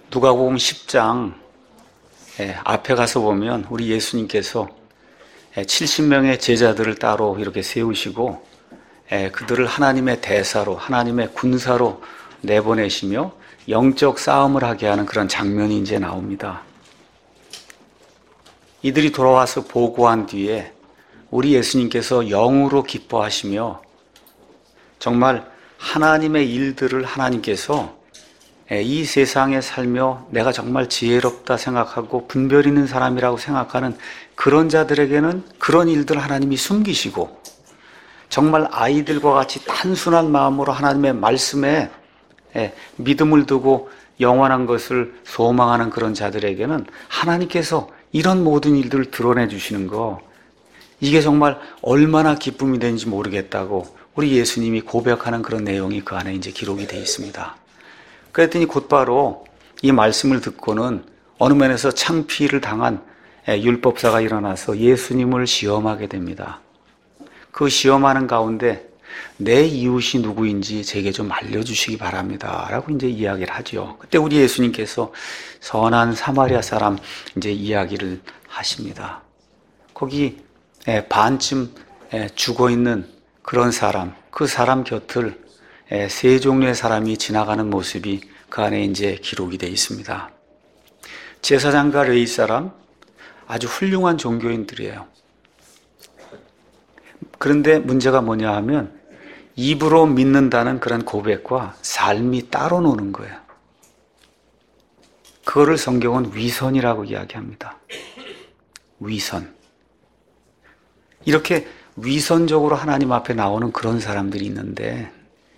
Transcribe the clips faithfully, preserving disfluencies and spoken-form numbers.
누가복음 십 장 앞에 가서 보면 우리 예수님께서 칠십 명의 제자들을 따로 이렇게 세우시고 그들을 하나님의 대사로, 하나님의 군사로 내보내시며 영적 싸움을 하게 하는 그런 장면이 이제 나옵니다. 이들이 돌아와서 보고한 뒤에 우리 예수님께서 영으로 기뻐하시며 정말 하나님의 일들을 하나님께서 이 세상에 살며 내가 정말 지혜롭다 생각하고 분별 있는 사람이라고 생각하는 그런 자들에게는 그런 일들 하나님이 숨기시고 정말 아이들과 같이 단순한 마음으로 하나님의 말씀에 믿음을 두고 영원한 것을 소망하는 그런 자들에게는 하나님께서 이런 모든 일들을 드러내 주시는 거, 이게 정말 얼마나 기쁨이 되는지 모르겠다고 우리 예수님이 고백하는 그런 내용이 그 안에 이제 기록이 되어 있습니다. 그랬더니 곧바로 이 말씀을 듣고는 어느 면에서 창피를 당한 율법사가 일어나서 예수님을 시험하게 됩니다. 그 시험하는 가운데 내 이웃이 누구인지 제게 좀 알려주시기 바랍니다 라고 이제 이야기를 하죠. 그때 우리 예수님께서 선한 사마리아 사람 이제 이야기를 하십니다. 거기 반쯤 죽어있는 그런 사람, 그 사람 곁을 세 종류의 사람이 지나가는 모습이 그 안에 이제 기록이 되어 있습니다. 제사장과 레위 사람, 아주 훌륭한 종교인들이에요. 그런데 문제가 뭐냐 하면 입으로 믿는다는 그런 고백과 삶이 따로 노는 거예요. 그거를 성경은 위선이라고 이야기합니다. 위선. 이렇게 위선적으로 하나님 앞에 나오는 그런 사람들이 있는데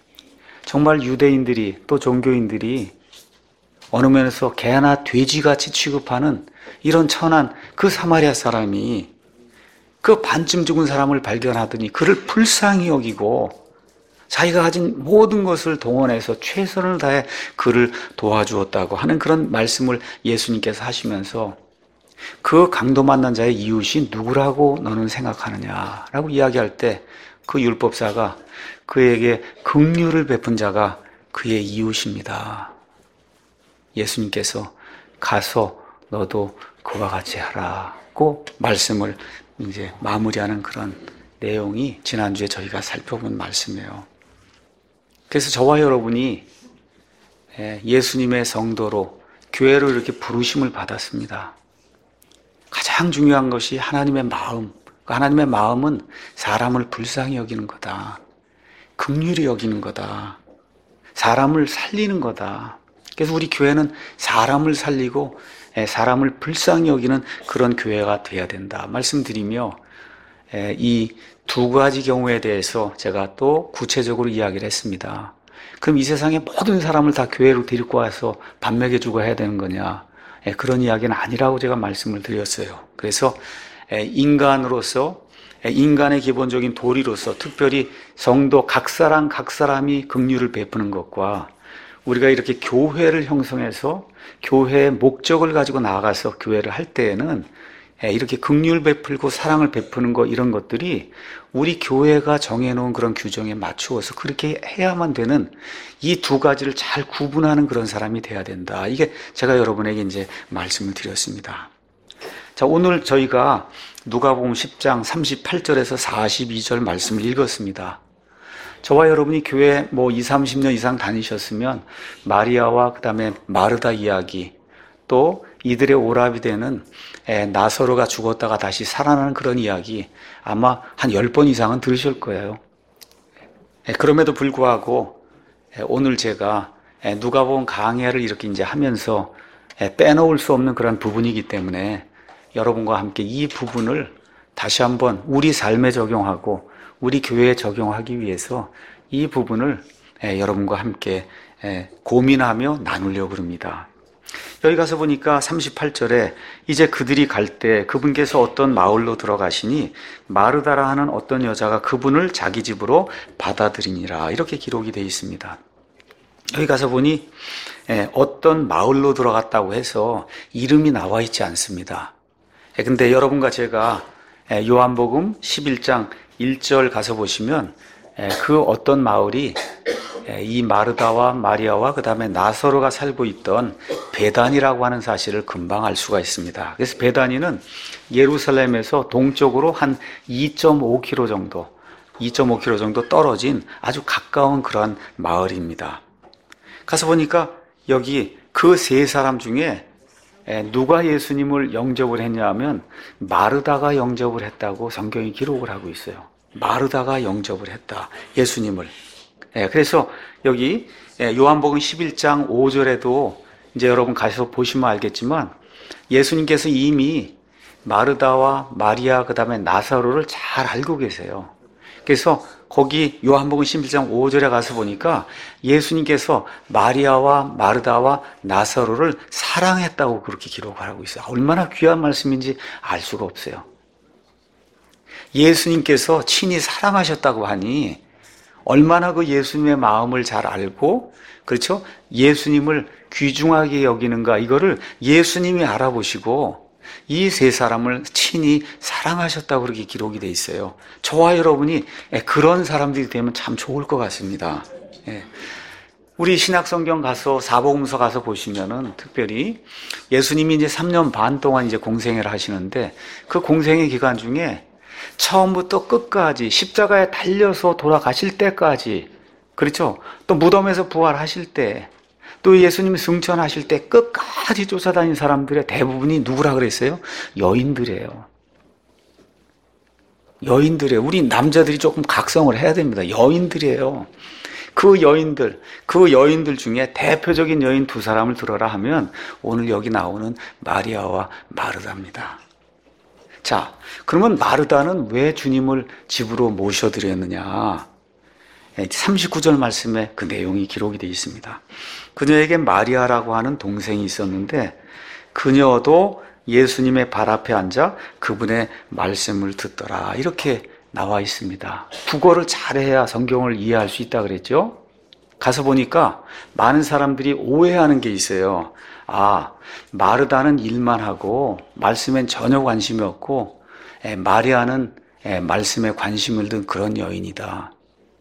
정말 유대인들이 또 종교인들이 어느 면에서 개나 돼지같이 취급하는 이런 천한 그 사마리아 사람이 그 반쯤 죽은 사람을 발견하더니 그를 불쌍히 여기고 자기가 가진 모든 것을 동원해서 최선을 다해 그를 도와주었다고 하는 그런 말씀을 예수님께서 하시면서 그 강도 만난 자의 이웃이 누구라고 너는 생각하느냐라고 이야기할 때 그 율법사가 그에게 긍휼을 베푼 자가 그의 이웃입니다. 예수님께서 가서 너도 그와 같이 하라고 말씀을 이제 마무리하는 그런 내용이 지난주에 저희가 살펴본 말씀이에요. 그래서 저와 여러분이 예수님의 성도로 교회로 이렇게 부르심을 받았습니다. 가장 중요한 것이 하나님의 마음. 하나님의 마음은 사람을 불쌍히 여기는 거다. 긍휼히 여기는 거다. 사람을 살리는 거다. 그래서 우리 교회는 사람을 살리고 사람을 불쌍히 여기는 그런 교회가 돼야 된다 말씀드리며 이 두 가지 경우에 대해서 제가 또 구체적으로 이야기를 했습니다. 그럼 이 세상의 모든 사람을 다 교회로 데리고 와서 밥 먹여주고 해야 되는 거냐? 그런 이야기는 아니라고 제가 말씀을 드렸어요. 그래서 인간으로서, 인간의 기본적인 도리로서 특별히 성도 각 사람 각 사람이 긍휼을 베푸는 것과 우리가 이렇게 교회를 형성해서 교회의 목적을 가지고 나아가서 교회를 할 때에는 이렇게 긍휼 베풀고 사랑을 베푸는 것, 이런 것들이 우리 교회가 정해놓은 그런 규정에 맞추어서 그렇게 해야만 되는 이 두 가지를 잘 구분하는 그런 사람이 돼야 된다. 이게 제가 여러분에게 이제 말씀을 드렸습니다. 자, 오늘 저희가 누가복음 십 장 삼십팔 절에서 사십이 절 말씀을 읽었습니다. 저와 여러분이 교회 뭐 이삼십 년 이상 다니셨으면 마리아와 그 다음에 마르다 이야기, 또 이들의 오랍이 되는 나사로가 죽었다가 다시 살아나는 그런 이야기 아마 한 열 번 이상은 들으실 거예요. 그럼에도 불구하고 오늘 제가 누가복음 강해를 이렇게 이제 하면서 빼놓을 수 없는 그런 부분이기 때문에 여러분과 함께 이 부분을 다시 한번 우리 삶에 적용하고 우리 교회에 적용하기 위해서 이 부분을 여러분과 함께 고민하며 나누려고 합니다. 여기 가서 보니까 삼십팔 절에 이제 그들이 갈 때 그분께서 어떤 마을로 들어가시니 마르다라 하는 어떤 여자가 그분을 자기 집으로 받아들이니라, 이렇게 기록이 되어 있습니다. 여기 가서 보니 어떤 마을로 들어갔다고 해서 이름이 나와 있지 않습니다. 근데 여러분과 제가 요한복음 십일 장 일 절 가서 보시면 그 어떤 마을이 이 마르다와 마리아와 그 다음에 나사로가 살고 있던 베다니라고 하는 사실을 금방 알 수가 있습니다. 그래서 베다니는 예루살렘에서 동쪽으로 한 이 점 오 킬로미터 정도, 이 점 오 킬로미터 정도 떨어진 아주 가까운 그러한 마을입니다. 가서 보니까 여기 그 세 사람 중에 누가 예수님을 영접을 했냐 하면 마르다가 영접을 했다고 성경이 기록을 하고 있어요. 마르다가 영접을 했다, 예수님을. 그래서 여기 요한복음 십일 장 오 절에도 이제 여러분 가서 보시면 알겠지만 예수님께서 이미 마르다와 마리아 그 다음에 나사로를 잘 알고 계세요. 그래서 거기 요한복음 십일 장 오 절에 가서 보니까 예수님께서 마리아와 마르다와 나사로를 사랑했다고 그렇게 기록을 하고 있어요. 얼마나 귀한 말씀인지 알 수가 없어요. 예수님께서 친히 사랑하셨다고 하니 얼마나 그 예수님의 마음을 잘 알고, 그렇죠? 예수님을 귀중하게 여기는가, 이거를 예수님이 알아보시고 이 세 사람을 친히 사랑하셨다고 그렇게 기록이 돼 있어요. 저와 여러분이 그런 사람들이 되면 참 좋을 것 같습니다. 우리 신약성경 가서 사복음서 가서 보시면은 특별히 예수님이 이제 삼 년 반 동안 이제 공생애를 하시는데 그 공생애 기간 중에 처음부터 끝까지 십자가에 달려서 돌아가실 때까지, 그렇죠? 또 무덤에서 부활하실 때, 또 예수님이 승천하실 때 끝까지 쫓아다닌 사람들의 대부분이 누구라 그랬어요? 여인들이에요. 여인들이에요. 우리 남자들이 조금 각성을 해야 됩니다. 여인들이에요. 그 여인들, 그 여인들 중에 대표적인 여인 두 사람을 들어라 하면 오늘 여기 나오는 마리아와 마르다입니다. 자, 그러면 마르다는 왜 주님을 집으로 모셔드렸느냐? 삼십구 절 말씀에 그 내용이 기록이 되어 있습니다. 그녀에게 마리아라고 하는 동생이 있었는데 그녀도 예수님의 발 앞에 앉아 그분의 말씀을 듣더라, 이렇게 나와 있습니다. 국어를 잘해야 성경을 이해할 수 있다 그랬죠? 가서 보니까 많은 사람들이 오해하는 게 있어요. 아, 마르다는 일만 하고 말씀엔 전혀 관심이 없고 에, 마리아는 에, 말씀에 관심을 둔 그런 여인이다,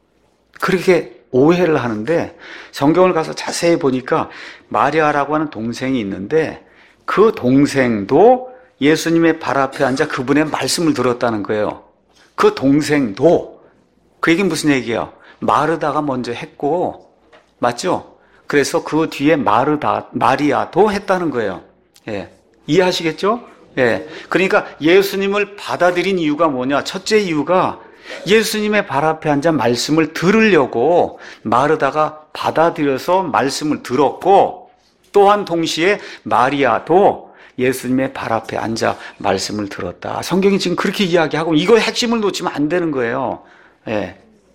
그렇게 오해를 하는데 성경을 가서 자세히 보니까 마리아라고 하는 동생이 있는데 그 동생도 예수님의 발 앞에 앉아 그분의 말씀을 들었다는 거예요. 그 동생도, 그 얘기는 무슨 얘기예요? 마르다가 먼저 했고, 맞죠? 그래서 그 뒤에 마르다, 마리아도 했다는 거예요. 예. 이해하시겠죠? 예. 그러니까 예수님을 받아들인 이유가 뭐냐? 첫째 이유가 예수님의 발 앞에 앉아 말씀을 들으려고 마르다가 받아들여서 말씀을 들었고, 또한 동시에 마리아도 예수님의 발 앞에 앉아 말씀을 들었다. 성경이 지금 그렇게 이야기하고 이거의 핵심을 놓치면 안 되는 거예요. 예.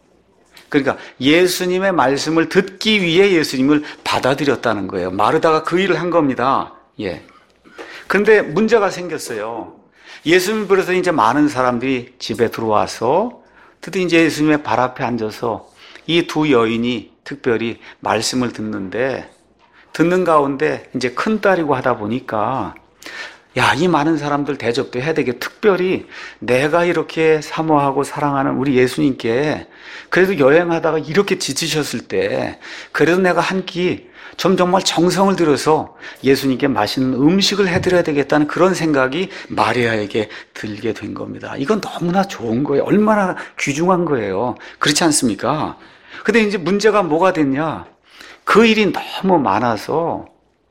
그러니까 예수님의 말씀을 듣기 위해 예수님을 받아들였다는 거예요. 마르다가 그 일을 한 겁니다. 예. 그런데 문제가 생겼어요. 예수님 그래서 이제 많은 사람들이 집에 들어와서 드디어 이제 예수님의 발 앞에 앉아서 이 두 여인이 특별히 말씀을 듣는데, 듣는 가운데 이제 큰딸이고 하다 보니까 야, 이 많은 사람들 대접도 해야 되게, 특별히 내가 이렇게 사모하고 사랑하는 우리 예수님께 그래도 여행하다가 이렇게 지치셨을 때 그래도 내가 한 끼 좀 정말 정성을 들여서 예수님께 맛있는 음식을 해드려야 되겠다는 그런 생각이 마리아에게 들게 된 겁니다. 이건 너무나 좋은 거예요. 얼마나 귀중한 거예요. 그렇지 않습니까? 근데 이제 문제가 뭐가 됐냐? 그 일이 너무 많아서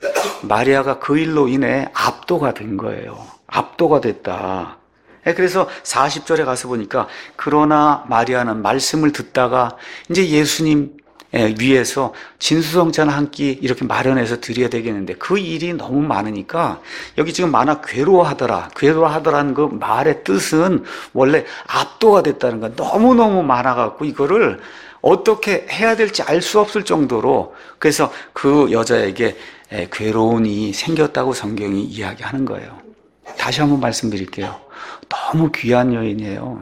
마리아가 그 일로 인해 압도가 된 거예요. 압도가 됐다. 그래서 사십 절에 가서 보니까 그러나 마리아는 말씀을 듣다가 이제 예수님 위해서 진수성찬 한 끼 이렇게 마련해서 드려야 되겠는데 그 일이 너무 많으니까 여기 지금 많아 괴로워하더라. 괴로워하더라는 그 말의 뜻은 원래 압도가 됐다는 거야. 너무너무 많아갖고 이거를 어떻게 해야 될지 알 수 없을 정도로, 그래서 그 여자에게 괴로움이 생겼다고 성경이 이야기하는 거예요. 다시 한번 말씀드릴게요. 너무 귀한 여인이에요.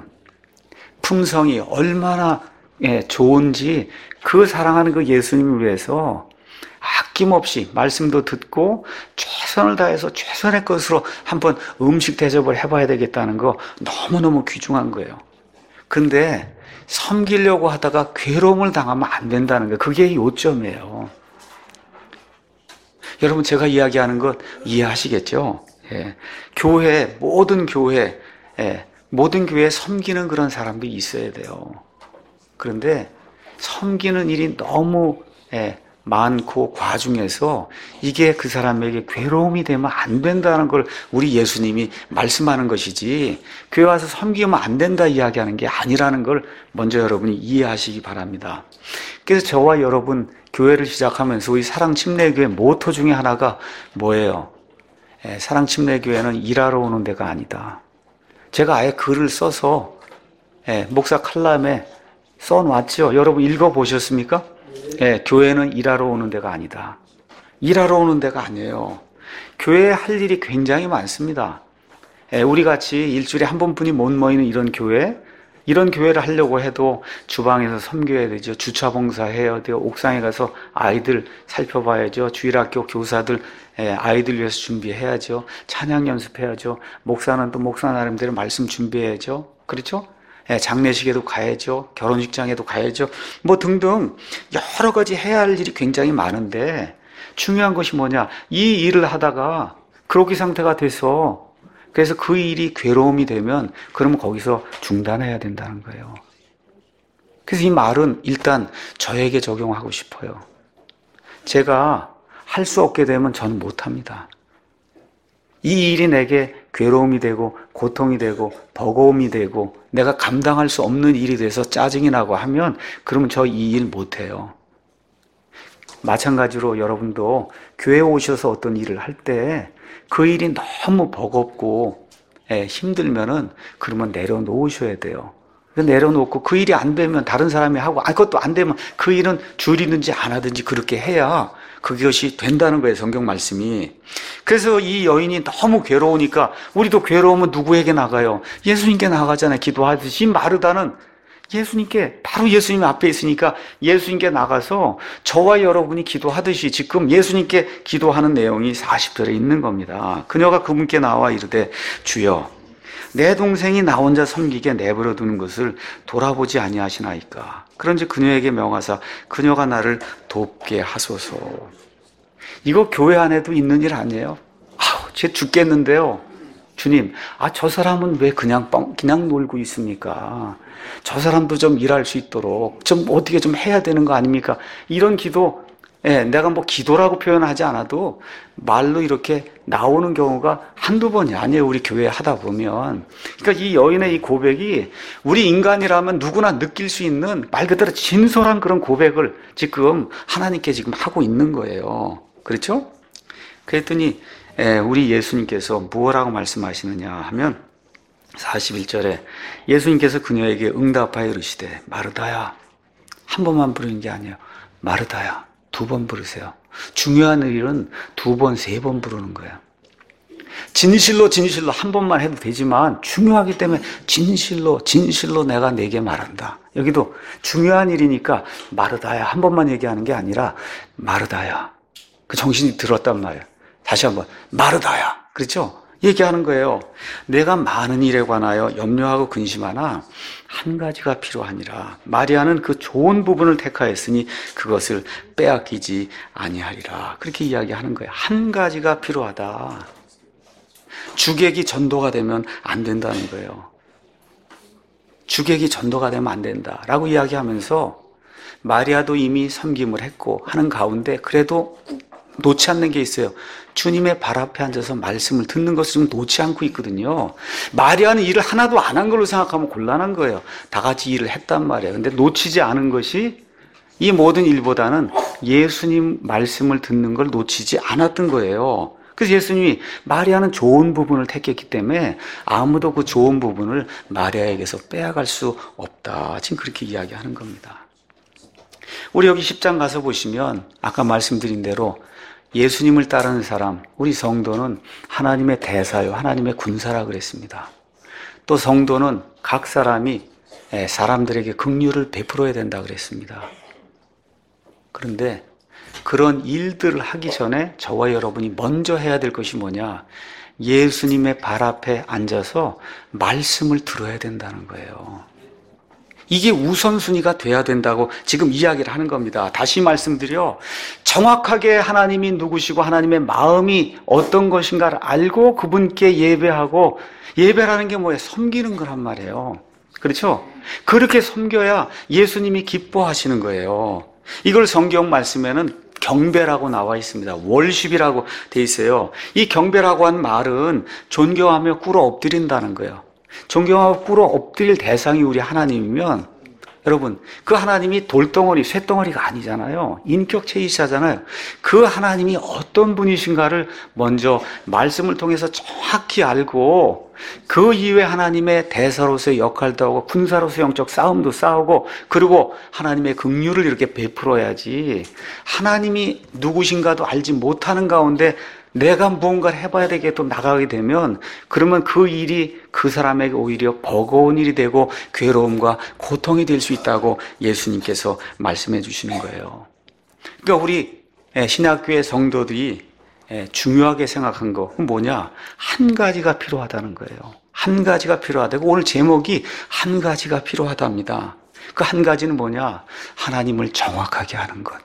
품성이 얼마나 좋은지 그 사랑하는 그 예수님을 위해서 아낌없이 말씀도 듣고 최선을 다해서 최선의 것으로 한번 음식 대접을 해봐야 되겠다는 거 너무너무 귀중한 거예요. 근데 섬기려고 하다가 괴로움을 당하면 안 된다는 거예요. 그게 요점이에요. 여러분, 제가 이야기하는 것 이해하시겠죠? 예. 교회, 모든 교회, 예. 모든 교회에 섬기는 그런 사람들이 있어야 돼요. 그런데 섬기는 일이 너무 예, 많고 과중해서 이게 그 사람에게 괴로움이 되면 안 된다는 걸 우리 예수님이 말씀하는 것이지, 교회 와서 섬기면 안 된다 이야기하는 게 아니라는 걸 먼저 여러분이 이해하시기 바랍니다. 그래서 저와 여러분 교회를 시작하면서 우리 사랑침례교회 모토 중에 하나가 뭐예요? 예, 사랑침례교회는 일하러 오는 데가 아니다. 제가 아예 글을 써서 예, 목사 칼럼에 써놨죠. 여러분 읽어보셨습니까? 예, 교회는 일하러 오는 데가 아니다. 일하러 오는 데가 아니에요. 교회에 할 일이 굉장히 많습니다. 예, 우리 같이 일주일에 한 번뿐이 못 모이는 이런 교회, 이런 교회를 하려고 해도 주방에서 섬겨야 되죠. 주차 봉사해야 돼요. 옥상에 가서 아이들 살펴봐야죠. 주일학교 교사들 예, 아이들 위해서 준비해야죠. 찬양 연습해야죠. 목사는 또 목사 나름대로 말씀 준비해야죠. 그렇죠? 예, 장례식에도 가야죠. 결혼식장에도 가야죠. 뭐 등등 여러 가지 해야 할 일이 굉장히 많은데, 중요한 것이 뭐냐? 이 일을 하다가 그로기 상태가 돼서, 그래서 그 일이 괴로움이 되면 그러면 거기서 중단해야 된다는 거예요. 그래서 이 말은 일단 저에게 적용하고 싶어요. 제가 할 수 없게 되면 저는 못합니다. 이 일이 내게 괴로움이 되고 고통이 되고 버거움이 되고 내가 감당할 수 없는 일이 돼서 짜증이 나고 하면, 그러면 저 이 일 못해요. 마찬가지로 여러분도 교회에 오셔서 어떤 일을 할 때 그 일이 너무 버겁고 예, 힘들면은 그러면 내려놓으셔야 돼요. 내려놓고 그 일이 안 되면 다른 사람이 하고, 아, 그것도 안 되면 그 일은 줄이든지 안 하든지 그렇게 해야 그것이 된다는 거예요, 성경 말씀이. 그래서 이 여인이 너무 괴로우니까, 우리도 괴로우면 누구에게 나가요? 예수님께 나가잖아요. 기도하듯이. 마르다는 예수님께, 바로 예수님 앞에 있으니까 예수님께 나가서 저와 여러분이 기도하듯이 지금 예수님께 기도하는 내용이 사십 절에 있는 겁니다. 그녀가 그분께 나와 이르되, 주여, 내 동생이 나 혼자 섬기게 내버려 두는 것을 돌아보지 아니하시나이까. 그런즉 그녀에게 명하사 그녀가 나를 돕게 하소서. 이거 교회 안에도 있는 일 아니에요? 아우, 쟤 죽겠는데요. 주님, 아, 저 사람은 왜 그냥 뻥, 그냥 놀고 있습니까? 저 사람도 좀 일할 수 있도록 좀 어떻게 좀 해야 되는 거 아닙니까? 이런 기도, 예, 내가 뭐 기도라고 표현하지 않아도 말로 이렇게 나오는 경우가 한두 번이 아니에요. 우리 교회 하다 보면. 그러니까 이 여인의 이 고백이 우리 인간이라면 누구나 느낄 수 있는 말 그대로 진솔한 그런 고백을 지금 하나님께 지금 하고 있는 거예요. 그렇죠? 그랬더니 예, 우리 예수님께서 무엇라고 말씀하시느냐 하면 사십일 절에 예수님께서 그녀에게 응답하여 이르시되, 마르다야. 한 번만 부르는 게 아니에요. 마르다야. 두 번 부르세요. 중요한 일은 두 번, 세 번 부르는 거예요. 진실로 진실로 한 번만 해도 되지만 중요하기 때문에 진실로 진실로 내가 내게 말한다. 여기도 중요한 일이니까 마르다야 한 번만 얘기하는 게 아니라 마르다야. 그 정신이 들었단 말이에요. 다시 한번 마르다야. 그렇죠? 얘기하는 거예요. 내가 많은 일에 관하여 염려하고 근심하나 한 가지가 필요하니라. 마리아는 그 좋은 부분을 택하였으니 그것을 빼앗기지 아니하리라. 그렇게 이야기하는 거예요. 한 가지가 필요하다. 주객이 전도가 되면 안 된다는 거예요. 주객이 전도가 되면 안 된다라고 이야기하면서 마리아도 이미 섬김을 했고 하는 가운데 그래도 놓지 않는 게 있어요. 주님의 발 앞에 앉아서 말씀을 듣는 것을 좀 놓지 않고 있거든요. 마리아는 일을 하나도 안 한 걸로 생각하면 곤란한 거예요. 다 같이 일을 했단 말이에요. 근데 놓치지 않은 것이 이 모든 일보다는 예수님 말씀을 듣는 걸 놓치지 않았던 거예요. 그래서 예수님이 마리아는 좋은 부분을 택했기 때문에 아무도 그 좋은 부분을 마리아에게서 빼앗갈 수 없다. 지금 그렇게 이야기하는 겁니다. 우리 여기 십 장 가서 보시면 아까 말씀드린 대로 예수님을 따르는 사람, 우리 성도는 하나님의 대사요, 하나님의 군사라 그랬습니다. 또 성도는 각 사람이 사람들에게 긍휼을 베풀어야 된다 그랬습니다. 그런데 그런 일들을 하기 전에 저와 여러분이 먼저 해야 될 것이 뭐냐? 예수님의 발 앞에 앉아서 말씀을 들어야 된다는 거예요. 이게 우선순위가 돼야 된다고 지금 이야기를 하는 겁니다. 다시 말씀드려 정확하게 하나님이 누구시고 하나님의 마음이 어떤 것인가를 알고 그분께 예배하고, 예배라는 게 뭐예요? 섬기는 거란 말이에요. 그렇죠? 그렇게 섬겨야 예수님이 기뻐하시는 거예요. 이걸 성경 말씀에는 경배라고 나와 있습니다. 월십이라고 돼 있어요. 이 경배라고 한 말은 존경하며 꿇어 엎드린다는 거예요. 존경하고 꿇어 엎드릴 대상이 우리 하나님이면, 여러분, 그 하나님이 돌덩어리, 쇳덩어리가 아니잖아요. 인격체이시잖아요. 그 하나님이 어떤 분이신가를 먼저 말씀을 통해서 정확히 알고, 그 이후에 하나님의 대사로서의 역할도 하고 군사로서의 영적 싸움도 싸우고, 그리고 하나님의 긍휼을 이렇게 베풀어야지, 하나님이 누구신가도 알지 못하는 가운데 내가 무언가를 해봐야 되게 또 나가게 되면, 그러면 그 일이 그 사람에게 오히려 버거운 일이 되고 괴로움과 고통이 될 수 있다고 예수님께서 말씀해 주시는 거예요. 그러니까 우리 신약교회 성도들이 중요하게 생각한 거 뭐냐? 한 가지가 필요하다는 거예요. 한 가지가 필요하다고. 오늘 제목이 한 가지가 필요하답니다. 그 한 가지는 뭐냐? 하나님을 정확하게 아는 것.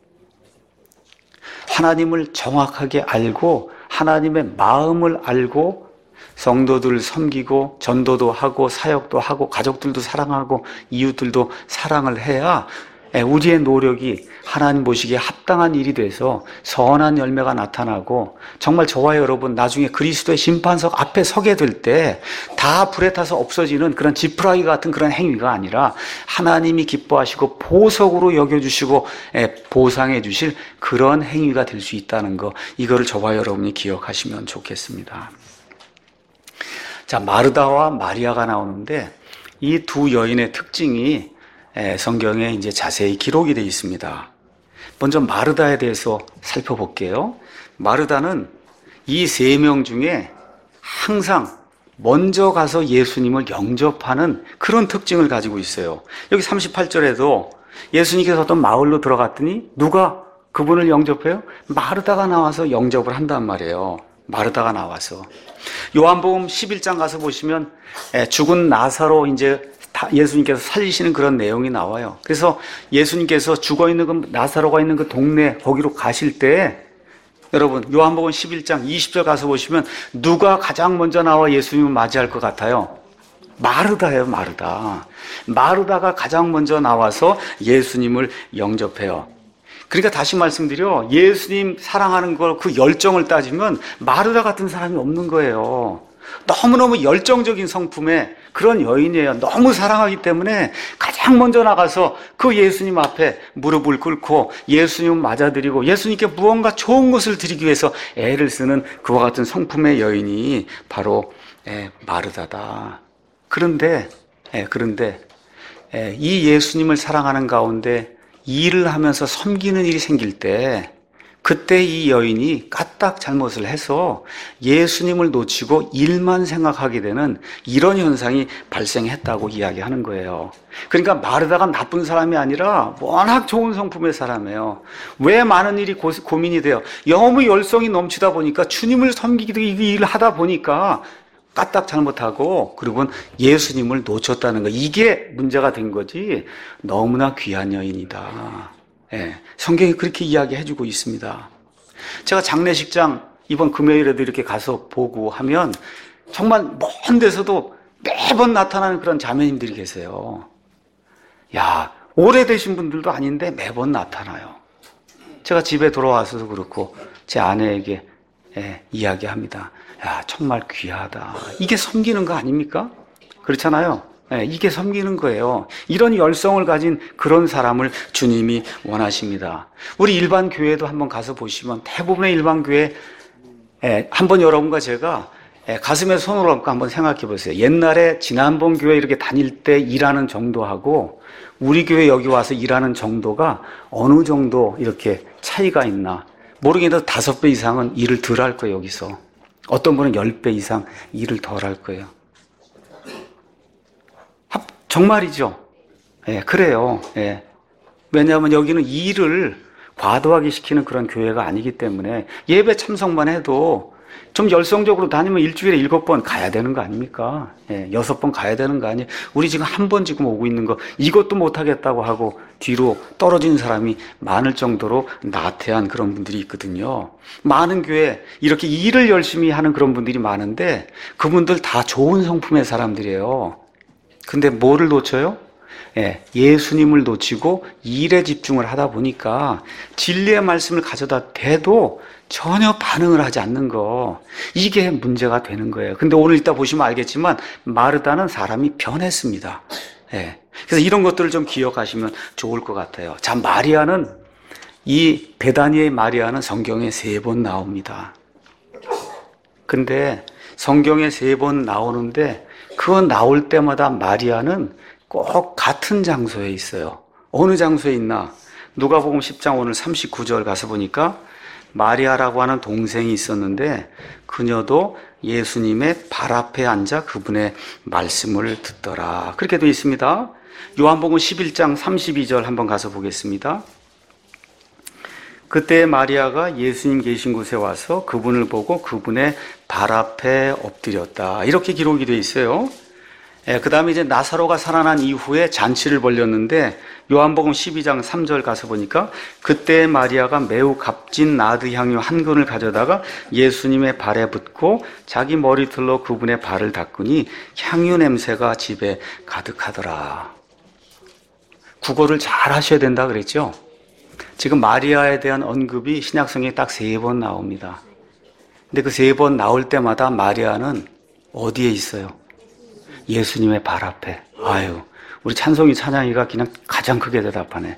하나님을 정확하게 알고 하나님의 마음을 알고 성도들을 섬기고 전도도 하고 사역도 하고 가족들도 사랑하고 이웃들도 사랑을 해야 우리의 노력이 하나님 보시기에 합당한 일이 돼서 선한 열매가 나타나고, 정말 저와 여러분 나중에 그리스도의 심판석 앞에 서게 될 때 다 불에 타서 없어지는 그런 지푸라기 같은 그런 행위가 아니라 하나님이 기뻐하시고 보석으로 여겨주시고 보상해 주실 그런 행위가 될 수 있다는 거, 이거를 저와 여러분이 기억하시면 좋겠습니다. 자, 마르다와 마리아가 나오는데 이 두 여인의 특징이 성경에 이제 자세히 기록이 되어 있습니다. 먼저 마르다에 대해서 살펴볼게요. 마르다는 이 세 명 중에 항상 먼저 가서 예수님을 영접하는 그런 특징을 가지고 있어요. 여기 삼십팔 절에도 예수님께서 어떤 마을로 들어갔더니 누가 그분을 영접해요? 마르다가 나와서 영접을 한단 말이에요. 마르다가 나와서. 요한복음 십일 장 가서 보시면 죽은 나사로 이제 예수님께서 살리시는 그런 내용이 나와요. 그래서 예수님께서 죽어있는 그 나사로가 있는 그 동네 거기로 가실 때, 여러분 요한복음 십일 장 이십 절 가서 보시면 누가 가장 먼저 나와 예수님을 맞이할 것 같아요? 마르다예요. 마르다. 마르다가 가장 먼저 나와서 예수님을 영접해요. 그러니까 다시 말씀드려, 예수님 사랑하는 걸 그 열정을 따지면 마르다 같은 사람이 없는 거예요. 너무너무 열정적인 성품의 그런 여인이에요. 너무 사랑하기 때문에 가장 먼저 나가서 그 예수님 앞에 무릎을 꿇고 예수님을 맞아드리고 예수님께 무언가 좋은 것을 드리기 위해서 애를 쓰는 그와 같은 성품의 여인이 바로 마르다다. 그런데 그런데 이 예수님을 사랑하는 가운데 일을 하면서 섬기는 일이 생길 때, 그때 이 여인이 까딱 잘못을 해서 예수님을 놓치고 일만 생각하게 되는 이런 현상이 발생했다고 이야기하는 거예요. 그러니까 마르다가 나쁜 사람이 아니라 워낙 좋은 성품의 사람이에요. 왜 많은 일이 고, 고민이 돼요? 너무 열성이 넘치다 보니까 주님을 섬기기도 이 일을 하다 보니까 까딱 잘못하고 그리고는 예수님을 놓쳤다는 거, 이게 문제가 된 거지. 너무나 귀한 여인이다. 예, 성경이 그렇게 이야기해주고 있습니다. 제가 장례식장 이번 금요일에도 이렇게 가서 보고 하면 정말 먼 데서도 매번 나타나는 그런 자매님들이 계세요. 야, 오래되신 분들도 아닌데 매번 나타나요. 제가 집에 돌아와서도 그렇고 제 아내에게 예, 이야기합니다. 야, 정말 귀하다. 이게 섬기는 거 아닙니까? 그렇잖아요. 네, 이게 섬기는 거예요. 이런 열성을 가진 그런 사람을 주님이 원하십니다. 우리 일반 교회도 한번 가서 보시면 대부분의 일반 교회, 예, 한번 여러분과 제가 예, 가슴에 손을 얹고 한번 생각해 보세요. 옛날에 지난번 교회 이렇게 다닐 때 일하는 정도하고 우리 교회 여기 와서 일하는 정도가 어느 정도 이렇게 차이가 있나 모르겠는데 다섯 배 이상은 일을 덜 할 거예요. 여기서 어떤 분은 열 배 이상 일을 덜 할 거예요. 정말이죠. 예, 그래요. 예. 왜냐하면 여기는 일을 과도하게 시키는 그런 교회가 아니기 때문에 예배 참석만 해도 좀 열성적으로 다니면 일주일에 일곱 번 가야 되는 거 아닙니까? 예, 여섯 번 가야 되는 거 아니에요? 우리 지금 한 번 지금 오고 있는 거 이것도 못하겠다고 하고 뒤로 떨어진 사람이 많을 정도로 나태한 그런 분들이 있거든요. 많은 교회 이렇게 일을 열심히 하는 그런 분들이 많은데 그분들 다 좋은 성품의 사람들이에요. 근데 뭐를 놓쳐요? 예, 예수님을 놓치고 일에 집중을 하다 보니까 진리의 말씀을 가져다 대도 전혀 반응을 하지 않는 거, 이게 문제가 되는 거예요. 근데 오늘 이따 보시면 알겠지만 마르다는 사람이 변했습니다. 예, 그래서 이런 것들을 좀 기억하시면 좋을 것 같아요. 자, 마리아는, 이 베다니의 마리아는 성경에 세 번 나옵니다. 근데 성경에 세 번 나오는데 그 나올 때마다 마리아는 꼭 같은 장소에 있어요. 어느 장소에 있나? 누가복음 십 장 오늘 삼십구 절 가서 보니까 마리아라고 하는 동생이 있었는데 그녀도 예수님의 발 앞에 앉아 그분의 말씀을 듣더라. 그렇게 되어 있습니다. 요한복음 십일 장 삼십이 절 한번 가서 보겠습니다. 그때 마리아가 예수님 계신 곳에 와서 그분을 보고 그분의 발 앞에 엎드렸다. 이렇게 기록이 되어 있어요. 예, 그 다음에 이제 나사로가 살아난 이후에 잔치를 벌였는데 요한복음 십이 장 삼 절 가서 보니까 그때 마리아가 매우 값진 나드 향유 한 근을 가져다가 예수님의 발에 붓고 자기 머리털로 그분의 발을 닦으니 향유 냄새가 집에 가득하더라. 국어를 잘 하셔야 된다 그랬죠? 지금 마리아에 대한 언급이 신약성에 딱 세 번 나옵니다. 근데 그 세 번 나올 때마다 마리아는 어디에 있어요? 예수님의 발 앞에. 아유, 우리 찬송이 찬양이가 그냥 가장 크게 대답하네.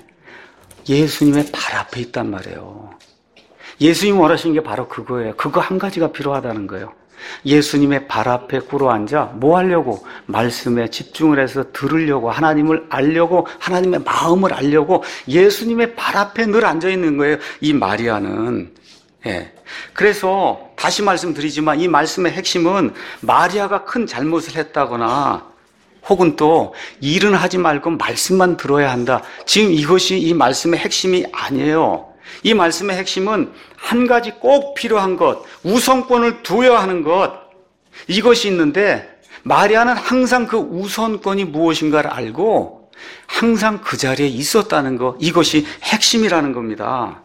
예수님의 발 앞에 있단 말이에요. 예수님 원하시는 게 바로 그거예요. 그거 한 가지가 필요하다는 거예요. 예수님의 발 앞에 꿇어 앉아 뭐 하려고? 말씀에 집중을 해서 들으려고, 하나님을 알려고, 하나님의 마음을 알려고 예수님의 발 앞에 늘 앉아 있는 거예요. 이 마리아는. 예. 그래서 다시 말씀드리지만 이 말씀의 핵심은 마리아가 큰 잘못을 했다거나 혹은 또 일은 하지 말고 말씀만 들어야 한다. 지금 이것이 이 말씀의 핵심이 아니에요. 이 말씀의 핵심은 한 가지 꼭 필요한 것, 우선권을 두어야 하는 것, 이것이 있는데 마리아는 항상 그 우선권이 무엇인가를 알고 항상 그 자리에 있었다는 것, 이것이 핵심이라는 겁니다.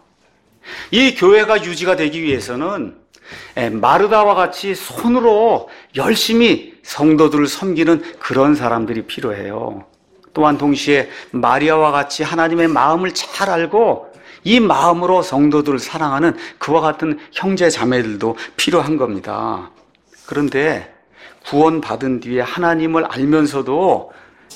이 교회가 유지가 되기 위해서는 마르다와 같이 손으로 열심히 성도들을 섬기는 그런 사람들이 필요해요. 또한 동시에 마리아와 같이 하나님의 마음을 잘 알고 이 마음으로 성도들을 사랑하는 그와 같은 형제 자매들도 필요한 겁니다. 그런데 구원받은 뒤에 하나님을 알면서도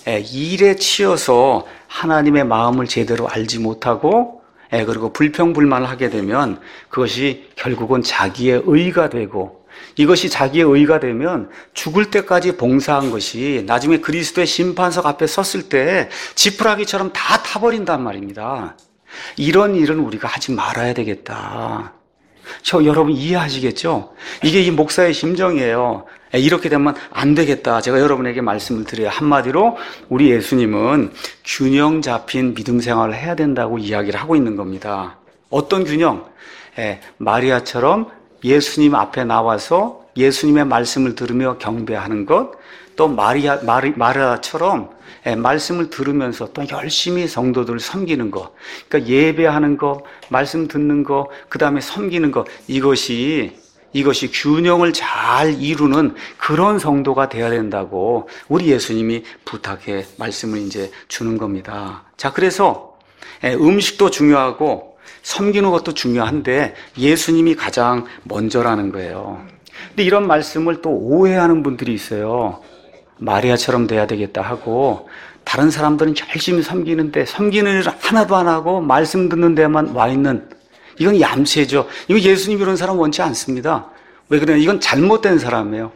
일에 치여서 하나님의 마음을 제대로 알지 못하고 그리고 불평불만을 하게 되면 그것이 결국은 자기의 의가 되고, 이것이 자기의 의가 되면 죽을 때까지 봉사한 것이 나중에 그리스도의 심판석 앞에 섰을 때 지푸라기처럼 다 타버린단 말입니다. 이런 일은 우리가 하지 말아야 되겠다. 저 여러분 이해하시겠죠? 이게 이 목사의 심정이에요. 이렇게 되면 안 되겠다. 제가 여러분에게 말씀을 드려요. 한마디로 우리 예수님은 균형 잡힌 믿음 생활을 해야 된다고 이야기를 하고 있는 겁니다. 어떤 균형? 예, 마리아처럼 예수님 앞에 나와서 예수님의 말씀을 들으며 경배하는 것, 또 마리아, 마리, 마리아처럼 예, 말씀을 들으면서 또 열심히 성도들을 섬기는 것, 그러니까 예배하는 것, 말씀 듣는 것, 그 다음에 섬기는 것, 이것이 이것이 균형을 잘 이루는 그런 성도가 되어야 된다고 우리 예수님이 부탁해 말씀을 이제 주는 겁니다. 자, 그래서 음식도 중요하고 섬기는 것도 중요한데 예수님이 가장 먼저라는 거예요. 근데 이런 말씀을 또 오해하는 분들이 있어요. 마리아처럼 돼야 되겠다 하고 다른 사람들은 열심히 섬기는데 섬기는 일 하나도 안 하고 말씀 듣는 데만 와 있는, 이건 얌체죠. 이거 예수님 이런 사람 원치 않습니다. 왜 그러냐? 이건 잘못된 사람이에요.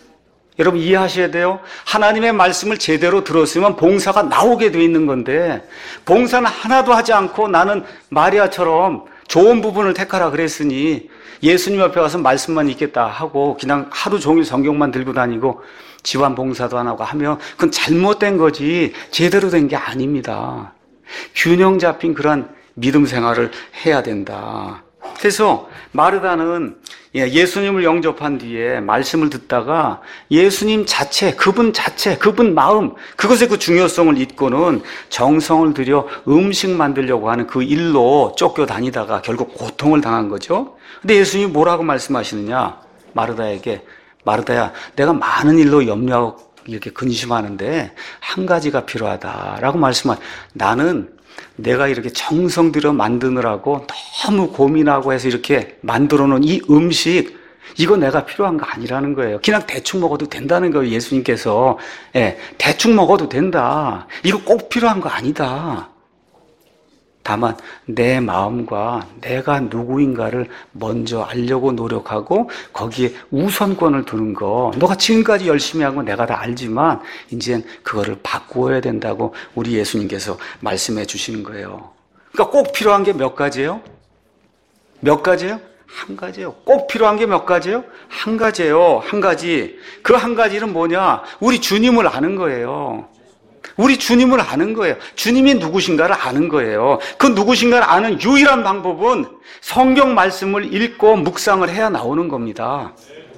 여러분 이해하셔야 돼요. 하나님의 말씀을 제대로 들었으면 봉사가 나오게 돼 있는 건데 봉사는 하나도 하지 않고 나는 마리아처럼 좋은 부분을 택하라 그랬으니 예수님 앞에 가서 말씀만 읽겠다 하고 그냥 하루 종일 성경만 들고 다니고 지원 봉사도 안 하고 하면 그건 잘못된 거지 제대로 된 게 아닙니다. 균형 잡힌 그런 믿음 생활을 해야 된다. 그래서 마르다는 예수님을 영접한 뒤에 말씀을 듣다가 예수님 자체, 그분 자체, 그분 마음, 그것의 그 중요성을 잊고는 정성을 들여 음식 만들려고 하는 그 일로 쫓겨다니다가 결국 고통을 당한 거죠. 근데 예수님이 뭐라고 말씀하시느냐? 마르다에게, 마르다야, 내가 많은 일로 염려하고 이렇게 근심하는데 한 가지가 필요하다라고 말씀하. 나는 내가 이렇게 정성 들여 만드느라고 너무 고민하고 해서 이렇게 만들어 놓은 이 음식, 이거 내가 필요한 거 아니라는 거예요. 그냥 대충 먹어도 된다는 거예요. 예수님께서. 예, 대충 먹어도 된다. 이거 꼭 필요한 거 아니다. 다만 내 마음과 내가 누구인가를 먼저 알려고 노력하고 거기에 우선권을 두는 거. 너가 지금까지 열심히 한 거 내가 다 알지만 이젠 그거를 바꾸어야 된다고 우리 예수님께서 말씀해 주시는 거예요. 그러니까 꼭 필요한 게 몇 가지예요? 몇 가지예요? 한 가지예요. 꼭 필요한 게 몇 가지예요? 한 가지예요. 한 가지. 그 한 가지는 뭐냐? 우리 주님을 아는 거예요. 우리 주님을 아는 거예요. 주님이 누구신가를 아는 거예요. 그 누구신가를 아는 유일한 방법은 성경 말씀을 읽고 묵상을 해야 나오는 겁니다.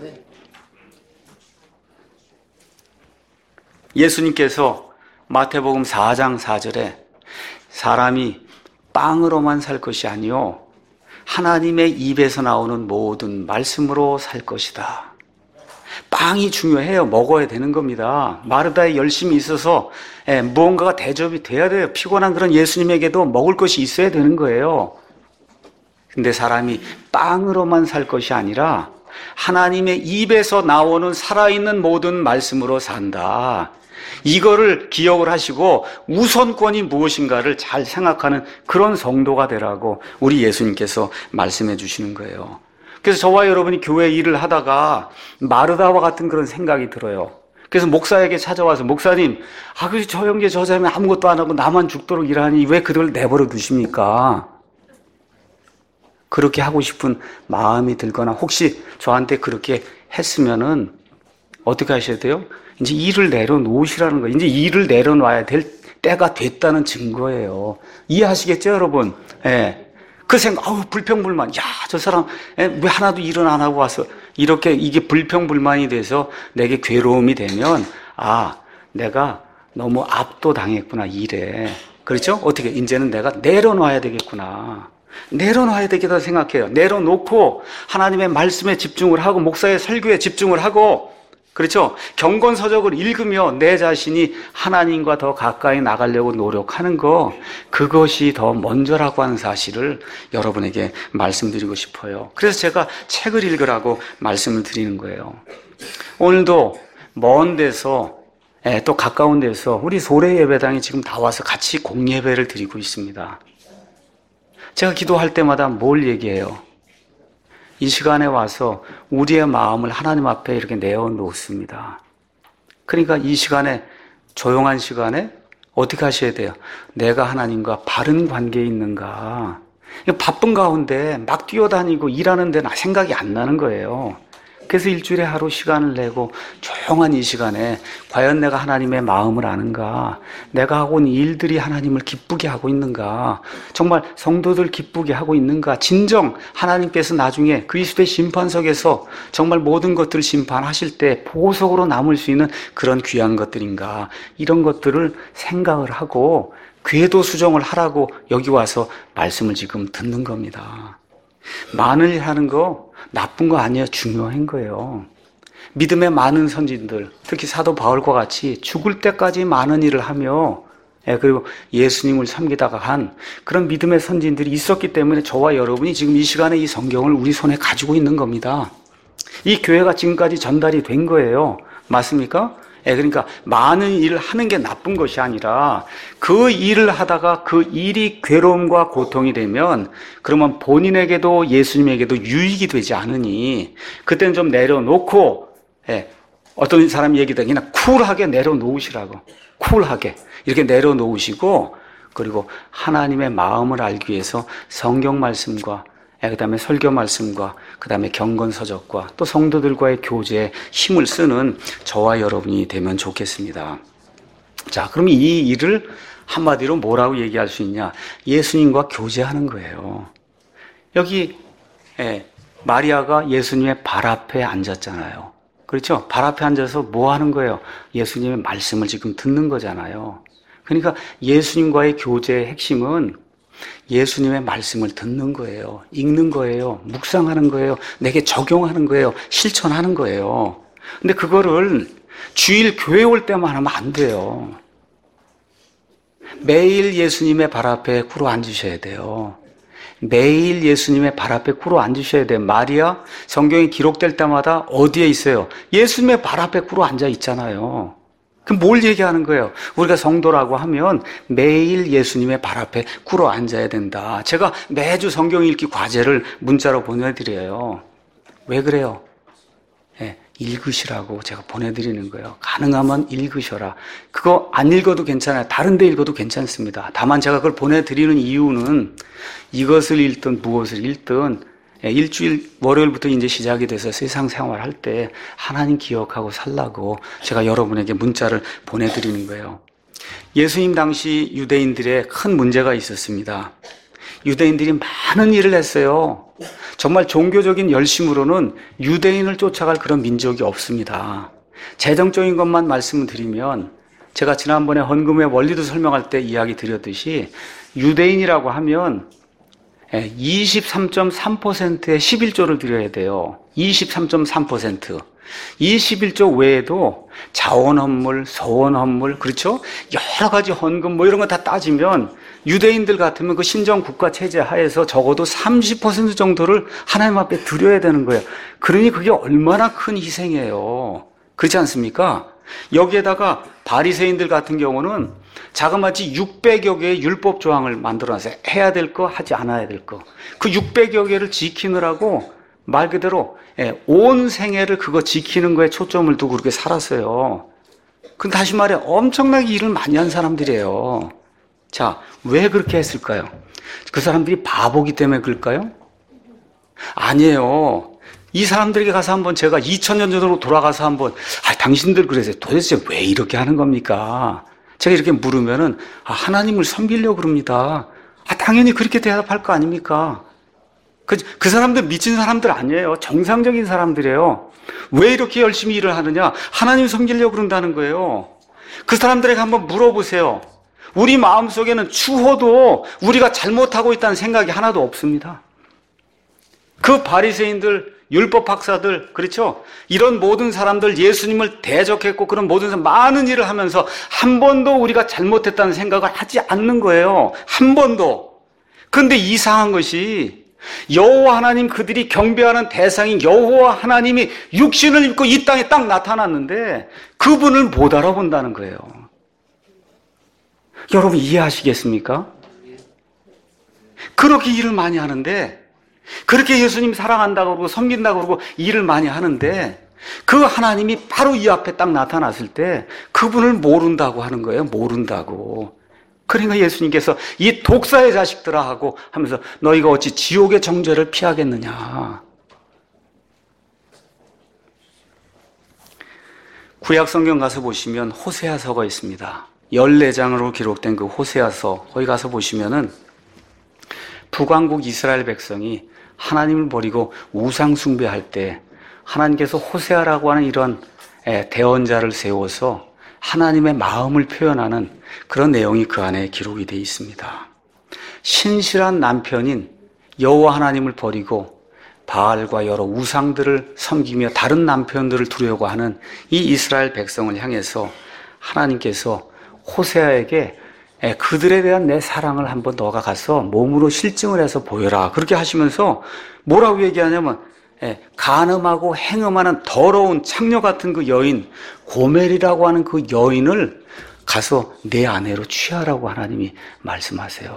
예수님께서 마태복음 사 장 사 절에 사람이 빵으로만 살 것이 아니요 하나님의 입에서 나오는 모든 말씀으로 살 것이다. 빵이 중요해요. 먹어야 되는 겁니다. 마르다에 열심히 있어서 예, 무언가가 대접이 돼야 돼요. 피곤한 그런 예수님에게도 먹을 것이 있어야 되는 거예요. 근데 사람이 빵으로만 살 것이 아니라 하나님의 입에서 나오는 살아있는 모든 말씀으로 산다. 이거를 기억을 하시고 우선권이 무엇인가를 잘 생각하는 그런 성도가 되라고 우리 예수님께서 말씀해 주시는 거예요. 그래서 저와 여러분이 교회 일을 하다가 마르다와 같은 그런 생각이 들어요. 그래서 목사에게 찾아와서 목사님, 아, 그 저 형제 저 자매 아무것도 안 하고 나만 죽도록 일하니 왜 그들을 내버려 두십니까? 그렇게 하고 싶은 마음이 들거나 혹시 저한테 그렇게 했으면은 어떻게 하셔야 돼요? 이제 일을 내려놓으시라는 거예요. 이제 일을 내려놔야 될 때가 됐다는 증거예요. 이해하시겠죠, 여러분? 예. 그 생각, 아우, 불평불만. 야, 저 사람, 왜 하나도 일은 안 하고 와서, 이렇게 이게 불평불만이 돼서 내게 괴로움이 되면, 아, 내가 너무 압도당했구나, 일에. 그렇죠? 어떻게, 이제는 내가 내려놔야 되겠구나. 내려놔야 되겠다 생각해요. 내려놓고, 하나님의 말씀에 집중을 하고, 목사의 설교에 집중을 하고, 그렇죠? 경건서적을 읽으며 내 자신이 하나님과 더 가까이 나가려고 노력하는 거, 그것이 더 먼저라고 하는 사실을 여러분에게 말씀드리고 싶어요. 그래서 제가 책을 읽으라고 말씀을 드리는 거예요. 오늘도 먼 데서 또 가까운 데서 우리 소래 예배당에 지금 다 와서 같이 공예배를 드리고 있습니다. 제가 기도할 때마다 뭘 얘기해요? 이 시간에 와서 우리의 마음을 하나님 앞에 이렇게 내어놓습니다. 그러니까 이 시간에, 조용한 시간에 어떻게 하셔야 돼요? 내가 하나님과 바른 관계에 있는가? 바쁜 가운데 막 뛰어다니고 일하는데 나 생각이 안 나는 거예요. 그래서 일주일에 하루 시간을 내고 조용한 이 시간에 과연 내가 하나님의 마음을 아는가? 내가 하고 있는 일들이 하나님을 기쁘게 하고 있는가? 정말 성도들 기쁘게 하고 있는가? 진정 하나님께서 나중에 그리스도의 심판석에서 정말 모든 것들을 심판하실 때 보석으로 남을 수 있는 그런 귀한 것들인가? 이런 것들을 생각을 하고 궤도 수정을 하라고 여기 와서 말씀을 지금 듣는 겁니다. 많은 일 하는 거 나쁜 거 아니에요. 중요한 거예요. 믿음의 많은 선진들, 특히 사도 바울과 같이 죽을 때까지 많은 일을 하며 그리고 예수님을 섬기다가 한 그런 믿음의 선진들이 있었기 때문에 저와 여러분이 지금 이 시간에 이 성경을 우리 손에 가지고 있는 겁니다. 이 교회가 지금까지 전달이 된 거예요. 맞습니까? 예, 그러니까 많은 일을 하는 게 나쁜 것이 아니라 그 일을 하다가 그 일이 괴로움과 고통이 되면 그러면 본인에게도 예수님에게도 유익이 되지 않으니 그때는 좀 내려놓고 예, 어떤 사람이 얘기다 그냥 쿨하게 내려놓으시라고 쿨하게 이렇게 내려놓으시고 그리고 하나님의 마음을 알기 위해서 성경 말씀과 그 다음에 설교 말씀과 그 다음에 경건서적과 또 성도들과의 교제에 힘을 쓰는 저와 여러분이 되면 좋겠습니다. 자, 그럼 이 일을 한마디로 뭐라고 얘기할 수 있냐? 예수님과 교제하는 거예요. 여기 예, 마리아가 예수님의 발 앞에 앉았잖아요. 그렇죠? 발 앞에 앉아서 뭐 하는 거예요? 예수님의 말씀을 지금 듣는 거잖아요. 그러니까 예수님과의 교제의 핵심은 예수님의 말씀을 듣는 거예요. 읽는 거예요. 묵상하는 거예요. 내게 적용하는 거예요. 실천하는 거예요. 근데 그거를 주일 교회 올 때만 하면 안 돼요. 매일 예수님의 발 앞에 꿇어 앉으셔야 돼요. 매일 예수님의 발 앞에 꿇어 앉으셔야 돼요. 마리아 성경이 기록될 때마다 어디에 있어요? 예수님의 발 앞에 꿇어 앉아 있잖아요. 그럼 뭘 얘기하는 거예요? 우리가 성도라고 하면 매일 예수님의 발 앞에 꿇어 앉아야 된다. 제가 매주 성경 읽기 과제를 문자로 보내드려요. 왜 그래요? 예, 읽으시라고 제가 보내드리는 거예요. 가능하면 읽으셔라. 그거 안 읽어도 괜찮아요. 다른 데 읽어도 괜찮습니다. 다만 제가 그걸 보내드리는 이유는 이것을 읽든 무엇을 읽든 일주일 월요일부터 이제 시작이 돼서 세상 생활할 때 하나님 기억하고 살라고 제가 여러분에게 문자를 보내드리는 거예요. 예수님 당시 유대인들의 큰 문제가 있었습니다. 유대인들이 많은 일을 했어요. 정말 종교적인 열심으로는 유대인을 쫓아갈 그런 민족이 없습니다. 재정적인 것만 말씀을 드리면 제가 지난번에 헌금의 원리도 설명할 때 이야기 드렸듯이 유대인이라고 하면 이십삼 점 삼 퍼센트의 십일조를 드려야 돼요. 이십삼 점 삼 퍼센트. 이 십일조 외에도 자원헌물, 소원헌물, 그렇죠? 여러 가지 헌금 뭐 이런 거 다 따지면 유대인들 같으면 그 신정 국가 체제 하에서 적어도 삼십 퍼센트 정도를 하나님 앞에 드려야 되는 거예요. 그러니 그게 얼마나 큰 희생이에요. 그렇지 않습니까? 여기에다가 바리새인들 같은 경우는 자그마치 육백여 개의 율법 조항을 만들어놨어요. 해야 될 거, 하지 않아야 될 거. 그 육백여 개를 지키느라고 말 그대로 온 생애를 그거 지키는 거에 초점을 두고 그렇게 살았어요. 그럼 다시 말해 엄청나게 일을 많이 한 사람들이에요. 자, 왜 그렇게 했을까요? 그 사람들이 바보기 때문에 그럴까요? 아니에요. 이 사람들에게 가서 한번 제가 이천 년 전으로 돌아가서 한번 아, 당신들 그래서 도대체 왜 이렇게 하는 겁니까? 제가 이렇게 물으면은 아, 하나님을 섬기려고 그럽니다. 아, 당연히 그렇게 대답할 거 아닙니까? 그, 그 사람들 미친 사람들 아니에요. 정상적인 사람들이에요. 왜 이렇게 열심히 일을 하느냐? 하나님 섬기려고 그런다는 거예요. 그 사람들에게 한번 물어보세요. 우리 마음속에는 추호도 우리가 잘못하고 있다는 생각이 하나도 없습니다. 그 바리새인들, 율법 학사들, 그렇죠? 이런 모든 사람들 예수님을 대적했고 그런 모든 사람 많은 일을 하면서 한 번도 우리가 잘못했다는 생각을 하지 않는 거예요. 한 번도. 그런데 이상한 것이 여호와 하나님 그들이 경배하는 대상인 여호와 하나님이 육신을 입고 이 땅에 딱 나타났는데 그분을 못 알아본다는 거예요. 여러분 이해하시겠습니까? 그렇게 일을 많이 하는데 그렇게 예수님 사랑한다고 그러고 섬긴다고 그러고 일을 많이 하는데 그 하나님이 바로 이 앞에 딱 나타났을 때 그분을 모른다고 하는 거예요. 모른다고. 그러니까 예수님께서 이 독사의 자식들아 하고 하면서 너희가 어찌 지옥의 정죄를 피하겠느냐. 구약 성경 가서 보시면 호세아서가 있습니다. 열네 장으로 기록된 그 호세아서 거기 가서 보시면은 북왕국 이스라엘 백성이 하나님을 버리고 우상 숭배할 때 하나님께서 호세아라고 하는 이런 대언자를 세워서 하나님의 마음을 표현하는 그런 내용이 그 안에 기록이 되어 있습니다. 신실한 남편인 여호와 하나님을 버리고 바알과 여러 우상들을 섬기며 다른 남편들을 두려고 하는 이 이스라엘 백성을 향해서 하나님께서 호세아에게 그들에 대한 내 사랑을 한번 너가 가서 몸으로 실증을 해서 보여라. 그렇게 하시면서 뭐라고 얘기하냐면 간음하고 행음하는 더러운 창녀 같은 그 여인 고멜이라고 하는 그 여인을 가서 내 아내로 취하라고 하나님이 말씀하세요.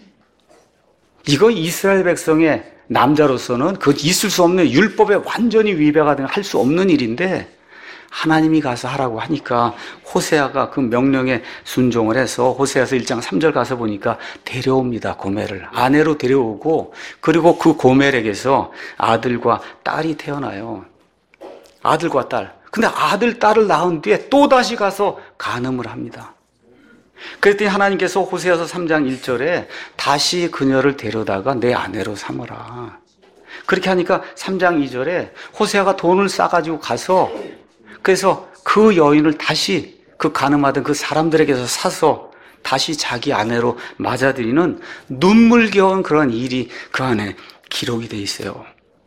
이거 이스라엘 백성의 남자로서는 그 있을 수 없는 율법에 완전히 위배가 되는 할 수 없는 일인데 하나님이 가서 하라고 하니까 호세아가 그 명령에 순종을 해서 호세아서 일 장 삼 절 가서 보니까 데려옵니다. 고멜을 아내로 데려오고 그리고 그 고멜에게서 아들과 딸이 태어나요. 아들과 딸. 근데 아들 딸을 낳은 뒤에 또다시 가서 간음을 합니다. 그랬더니 하나님께서 호세아서 삼 장 일 절에 다시 그녀를 데려다가 내 아내로 삼으라. 그렇게 하니까 삼 장 이 절에 호세아가 돈을 싸가지고 가서 그래서 그 여인을 다시 그 가늠하던 그 사람들에게서 사서 다시 자기 아내로 맞아들이는 눈물겨운 그런 일이 그 안에 기록이 돼 있어요.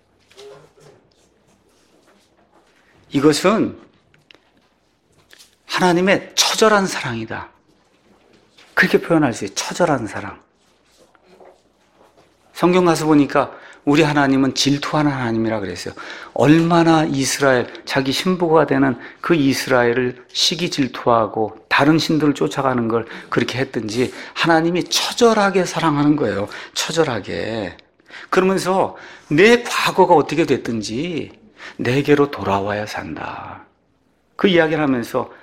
이것은 하나님의 처절한 사랑이다. 그렇게 표현할 수 있어요. 처절한 사랑. 성경 가서 보니까 우리 하나님은 질투하는 하나님이라 그랬어요. 얼마나 이스라엘, 자기 신부가 되는 그 이스라엘을 시기 질투하고 다른 신들을 쫓아가는 걸 그렇게 했든지 하나님이 처절하게 사랑하는 거예요. 처절하게. 그러면서 내 과거가 어떻게 됐든지 내게로 돌아와야 산다. 그 이야기를 하면서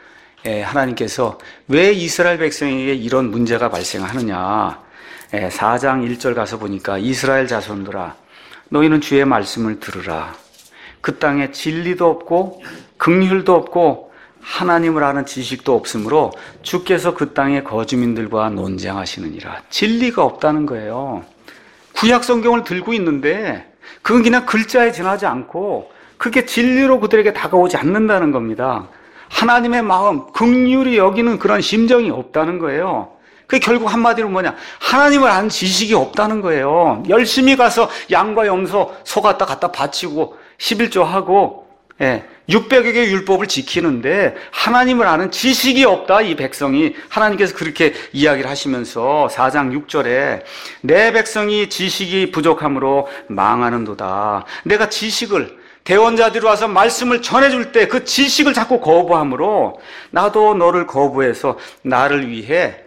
하나님께서 왜 이스라엘 백성에게 이런 문제가 발생하느냐. 사 장 일 절 가서 보니까 이스라엘 자손들아 너희는 주의 말씀을 들으라. 그 땅에 진리도 없고 긍휼도 없고 하나님을 아는 지식도 없으므로 주께서 그 땅의 거주민들과 논쟁하시느니라. 진리가 없다는 거예요. 구약 성경을 들고 있는데 그건 그냥 글자에 지나지 않고 그게 진리로 그들에게 다가오지 않는다는 겁니다. 하나님의 마음, 긍휼히 여기는 그런 심정이 없다는 거예요. 그게 결국 한마디로 뭐냐? 하나님을 아는 지식이 없다는 거예요. 열심히 가서 양과 염소, 소 갖다 갖다 바치고 십일조 하고 예, 육백여 개의 율법을 지키는데 하나님을 아는 지식이 없다, 이 백성이. 하나님께서 그렇게 이야기를 하시면서 사 장 육 절에 내 백성이 지식이 부족함으로 망하는도다. 내가 지식을 대원자들이 와서 말씀을 전해줄 때 그 지식을 자꾸 거부함으로 나도 너를 거부해서 나를 위해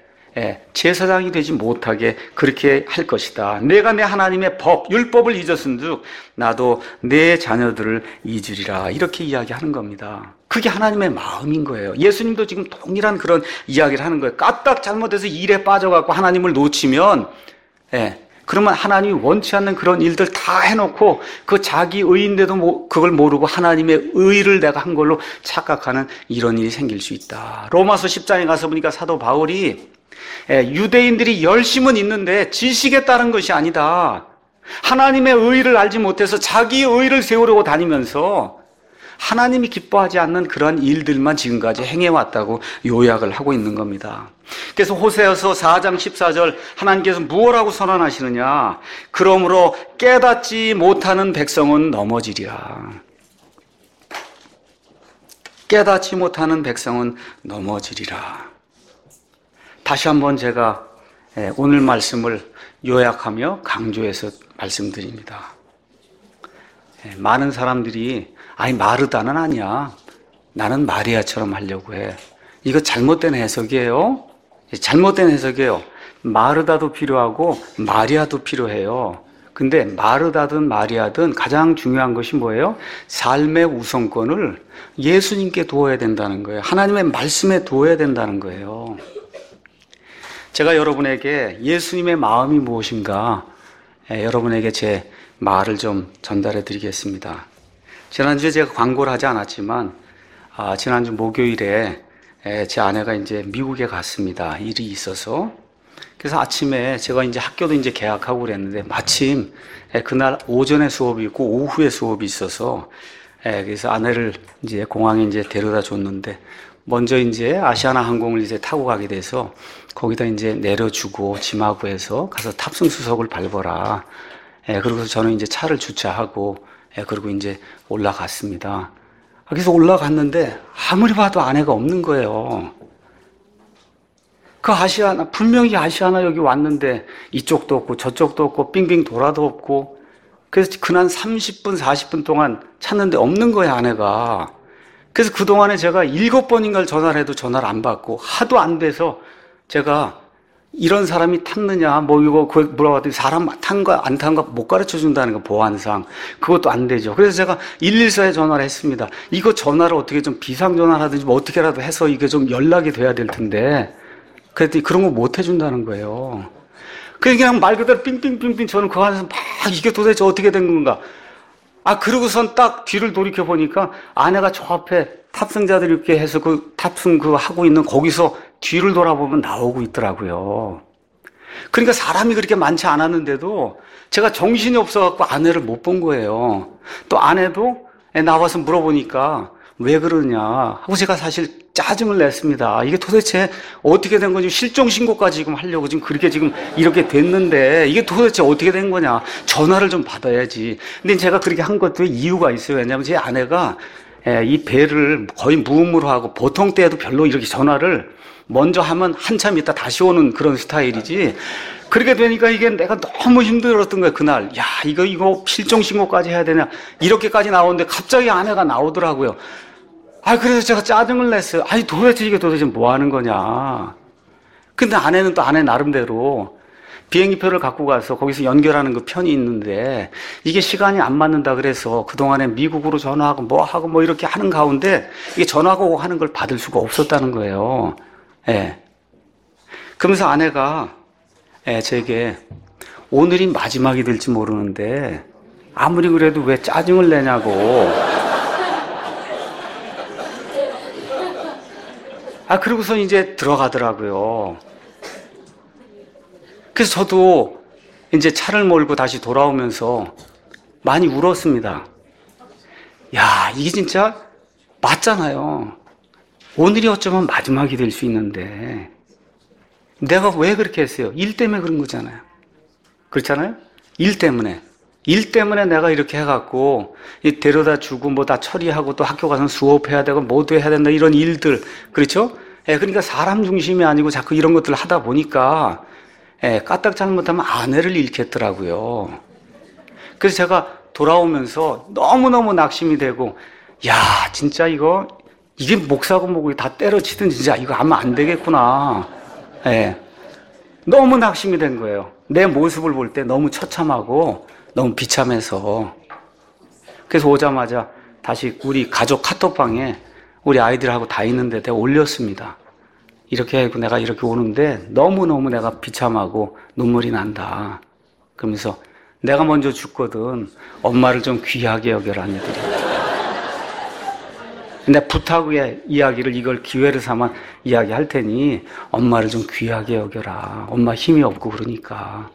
제사장이 되지 못하게 그렇게 할 것이다. 내가 내 하나님의 법, 율법을 잊었은즉 나도 내 자녀들을 잊으리라. 이렇게 이야기하는 겁니다. 그게 하나님의 마음인 거예요. 예수님도 지금 동일한 그런 이야기를 하는 거예요. 까딱 잘못해서 일에 빠져갖고 하나님을 놓치면 예, 그러면 하나님이 원치 않는 그런 일들 다 해놓고 그 자기 의인데도 그걸 모르고 하나님의 의를 내가 한 걸로 착각하는 이런 일이 생길 수 있다. 로마서 십 장에 가서 보니까 사도 바울이 유대인들이 열심은 있는데 지식에 따른 것이 아니다. 하나님의 의를 알지 못해서 자기 의를 세우려고 다니면서 하나님이 기뻐하지 않는 그런 일들만 지금까지 행해왔다고 요약을 하고 있는 겁니다. 그래서 호세아서 사 장 십사 절 하나님께서 무엇라고 선언하시느냐? 그러므로 깨닫지 못하는 백성은 넘어지리라. 깨닫지 못하는 백성은 넘어지리라. 다시 한번 제가 오늘 말씀을 요약하며 강조해서 말씀드립니다. 많은 사람들이 아니 마르다는 아니야. 나는 마리아처럼 하려고 해. 이거 잘못된 해석이에요. 잘못된 해석이에요. 마르다도 필요하고 마리아도 필요해요. 근데 마르다든 마리아든 가장 중요한 것이 뭐예요? 삶의 우선권을 예수님께 두어야 된다는 거예요. 하나님의 말씀에 두어야 된다는 거예요. 제가 여러분에게 예수님의 마음이 무엇인가 여러분에게 제 말을 좀 전달해 드리겠습니다. 지난주에 제가 광고를 하지 않았지만 아, 지난주 목요일에 제 아내가 이제 미국에 갔습니다. 일이 있어서. 그래서 아침에 제가 이제 학교도 이제 개학하고 그랬는데 마침 그날 오전에 수업이 있고 오후에 수업이 있어서 그래서 아내를 이제 공항에 이제 데려다 줬는데 먼저 이제 아시아나 항공을 이제 타고 가게 돼서 거기다 이제 내려주고 짐하고 해서 가서 탑승 수석을 밟아라. 그리고 저는 이제 차를 주차하고 그리고 이제 올라갔습니다. 그래서 올라갔는데 아무리 봐도 아내가 없는 거예요. 그 아시아나, 분명히 아시아나 여기 왔는데 이쪽도 없고 저쪽도 없고 빙빙 돌아도 없고 그래서 그날 삼십 분, 사십 분 동안 찾는데 없는 거예요, 아내가. 그래서 그동안에 제가 일곱 번인가를 전화를 해도 전화를 안 받고 하도 안 돼서 제가 이런 사람이 탔느냐, 뭐 이거 물어봤더니 사람 탄 거 안 탄 거 못 가르쳐 준다는 거 보안상. 그것도 안 되죠. 그래서 제가 일일사에 전화를 했습니다. 이거 전화를 어떻게 좀 비상전화를 하든지 뭐 어떻게라도 해서 이게 좀 연락이 돼야 될 텐데. 그랬더니 그런 거 못 해준다는 거예요. 그냥 말 그대로 삥삥삥삥 저는 그 안에서 막 이게 도대체 어떻게 된 건가. 아, 그러고선 딱 뒤를 돌이켜 보니까 아내가 저 앞에 탑승자들 이렇게 해서 그 탑승 그 하고 있는 거기서 뒤를 돌아보면 나오고 있더라고요. 그러니까 사람이 그렇게 많지 않았는데도 제가 정신이 없어갖고 아내를 못 본 거예요. 또 아내도 나와서 물어보니까 왜 그러냐 하고 제가 사실 짜증을 냈습니다. 이게 도대체 어떻게 된 건지 실종신고까지 지금 하려고 지금 그렇게 지금 이렇게 됐는데 이게 도대체 어떻게 된 거냐. 전화를 좀 받아야지. 근데 제가 그렇게 한 것도 이유가 있어요. 왜냐하면 제 아내가 이 배를 거의 무음으로 하고 보통 때에도 별로 이렇게 전화를 먼저 하면 한참 있다 다시 오는 그런 스타일이지. 그렇게 되니까 이게 내가 너무 힘들었던 거야, 그날. 야, 이거, 이거 실종신고까지 해야 되냐. 이렇게까지 나오는데 갑자기 아내가 나오더라고요. 아, 그래서 제가 짜증을 냈어요. 아니, 도대체 이게 도대체 뭐 하는 거냐. 근데 아내는 또 아내 나름대로 비행기표를 갖고 가서 거기서 연결하는 그 편이 있는데 이게 시간이 안 맞는다 그래서 그동안에 미국으로 전화하고 뭐 하고 뭐 이렇게 하는 가운데 이게 전화가 오고 하는 걸 받을 수가 없었다는 거예요. 예. 네. 그러면서 아내가 예, 제게 오늘이 마지막이 될지 모르는데 아무리 그래도 왜 짜증을 내냐고. 아, 그러고서 이제 들어가더라고요. 그래서 저도 이제 차를 몰고 다시 돌아오면서 많이 울었습니다. 야, 이게 진짜 맞잖아요. 오늘이 어쩌면 마지막이 될 수 있는데 내가 왜 그렇게 했어요? 일 때문에 그런 거잖아요. 그렇잖아요? 일 때문에. 일 때문에 내가 이렇게 해갖고 데려다 주고 뭐 다 처리하고 또 학교 가서 수업해야 되고 뭐도 해야 된다 이런 일들. 그렇죠? 예, 그러니까 사람 중심이 아니고 자꾸 이런 것들을 하다 보니까 예, 까딱 잘못하면 아내를 잃겠더라고요. 그래서 제가 돌아오면서 너무너무 낙심이 되고 야, 진짜 이거 이게 목사고 뭐고 다 때려치든 진짜 이거 하면 안 되겠구나. 예, 너무 낙심이 된 거예요. 내 모습을 볼 때 너무 처참하고 너무 비참해서. 그래서 오자마자 다시 우리 가족 카톡방에 우리 아이들하고 다 있는데 내가 올렸습니다. 이렇게 하고 내가 이렇게 오는데 너무너무 내가 비참하고 눈물이 난다. 그러면서 내가 먼저 죽거든 엄마를 좀 귀하게 여겨라 니들이. 내 부탁의 이야기를 이걸 기회를 삼아 이야기할 테니 엄마를 좀 귀하게 여겨라. 엄마 힘이 없고 그러니까.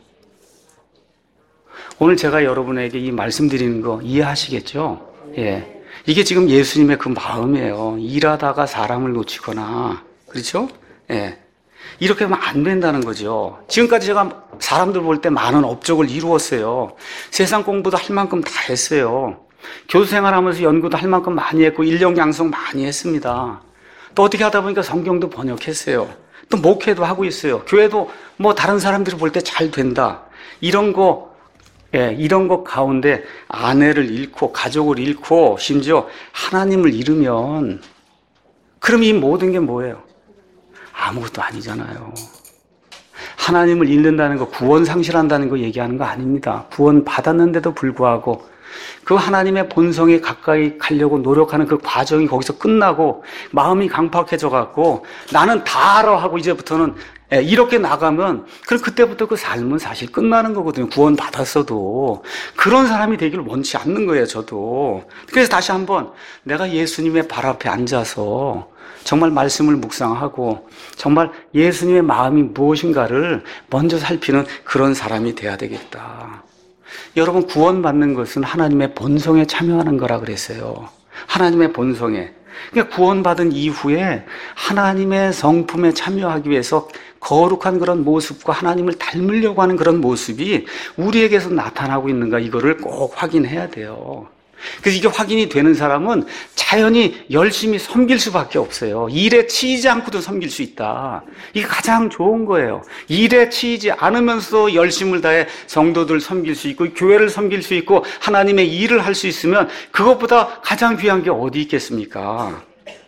오늘 제가 여러분에게 이 말씀드리는 거 이해하시겠죠? 예. 이게 지금 예수님의 그 마음이에요. 일하다가 사람을 놓치거나. 그렇죠? 예. 이렇게 하면 안 된다는 거죠. 지금까지 제가 사람들 볼 때 많은 업적을 이루었어요. 세상 공부도 할 만큼 다 했어요. 교수 생활하면서 연구도 할 만큼 많이 했고 인력 양성 많이 했습니다. 또 어떻게 하다 보니까 성경도 번역했어요. 또 목회도 하고 있어요. 교회도 뭐 다른 사람들이 볼 때 잘 된다. 이런 거, 예, 이런 것 가운데 아내를 잃고 가족을 잃고 심지어 하나님을 잃으면 그럼 이 모든 게 뭐예요? 아무것도 아니잖아요. 하나님을 잃는다는 거, 구원 상실한다는 거 얘기하는 거 아닙니다. 구원 받았는데도 불구하고 그 하나님의 본성에 가까이 가려고 노력하는 그 과정이 거기서 끝나고 마음이 강팍해져 갖고 나는 다 알아 하고 이제부터는 이렇게 나가면 그럼 그때부터 그 삶은 사실 끝나는 거거든요. 구원 받았어도. 그런 사람이 되기를 원치 않는 거예요, 저도. 그래서 다시 한번 내가 예수님의 발 앞에 앉아서 정말 말씀을 묵상하고 정말 예수님의 마음이 무엇인가를 먼저 살피는 그런 사람이 돼야 되겠다. 여러분, 구원받는 것은 하나님의 본성에 참여하는 거라 그랬어요. 하나님의 본성에. 그러니까 구원받은 이후에 하나님의 성품에 참여하기 위해서 거룩한 그런 모습과 하나님을 닮으려고 하는 그런 모습이 우리에게서 나타나고 있는가, 이거를 꼭 확인해야 돼요. 그래서 이게 확인이 되는 사람은 자연히 열심히 섬길 수밖에 없어요. 일에 치이지 않고도 섬길 수 있다. 이게 가장 좋은 거예요. 일에 치이지 않으면서 열심을 다해 성도들 섬길 수 있고 교회를 섬길 수 있고 하나님의 일을 할 수 있으면 그것보다 가장 귀한 게 어디 있겠습니까?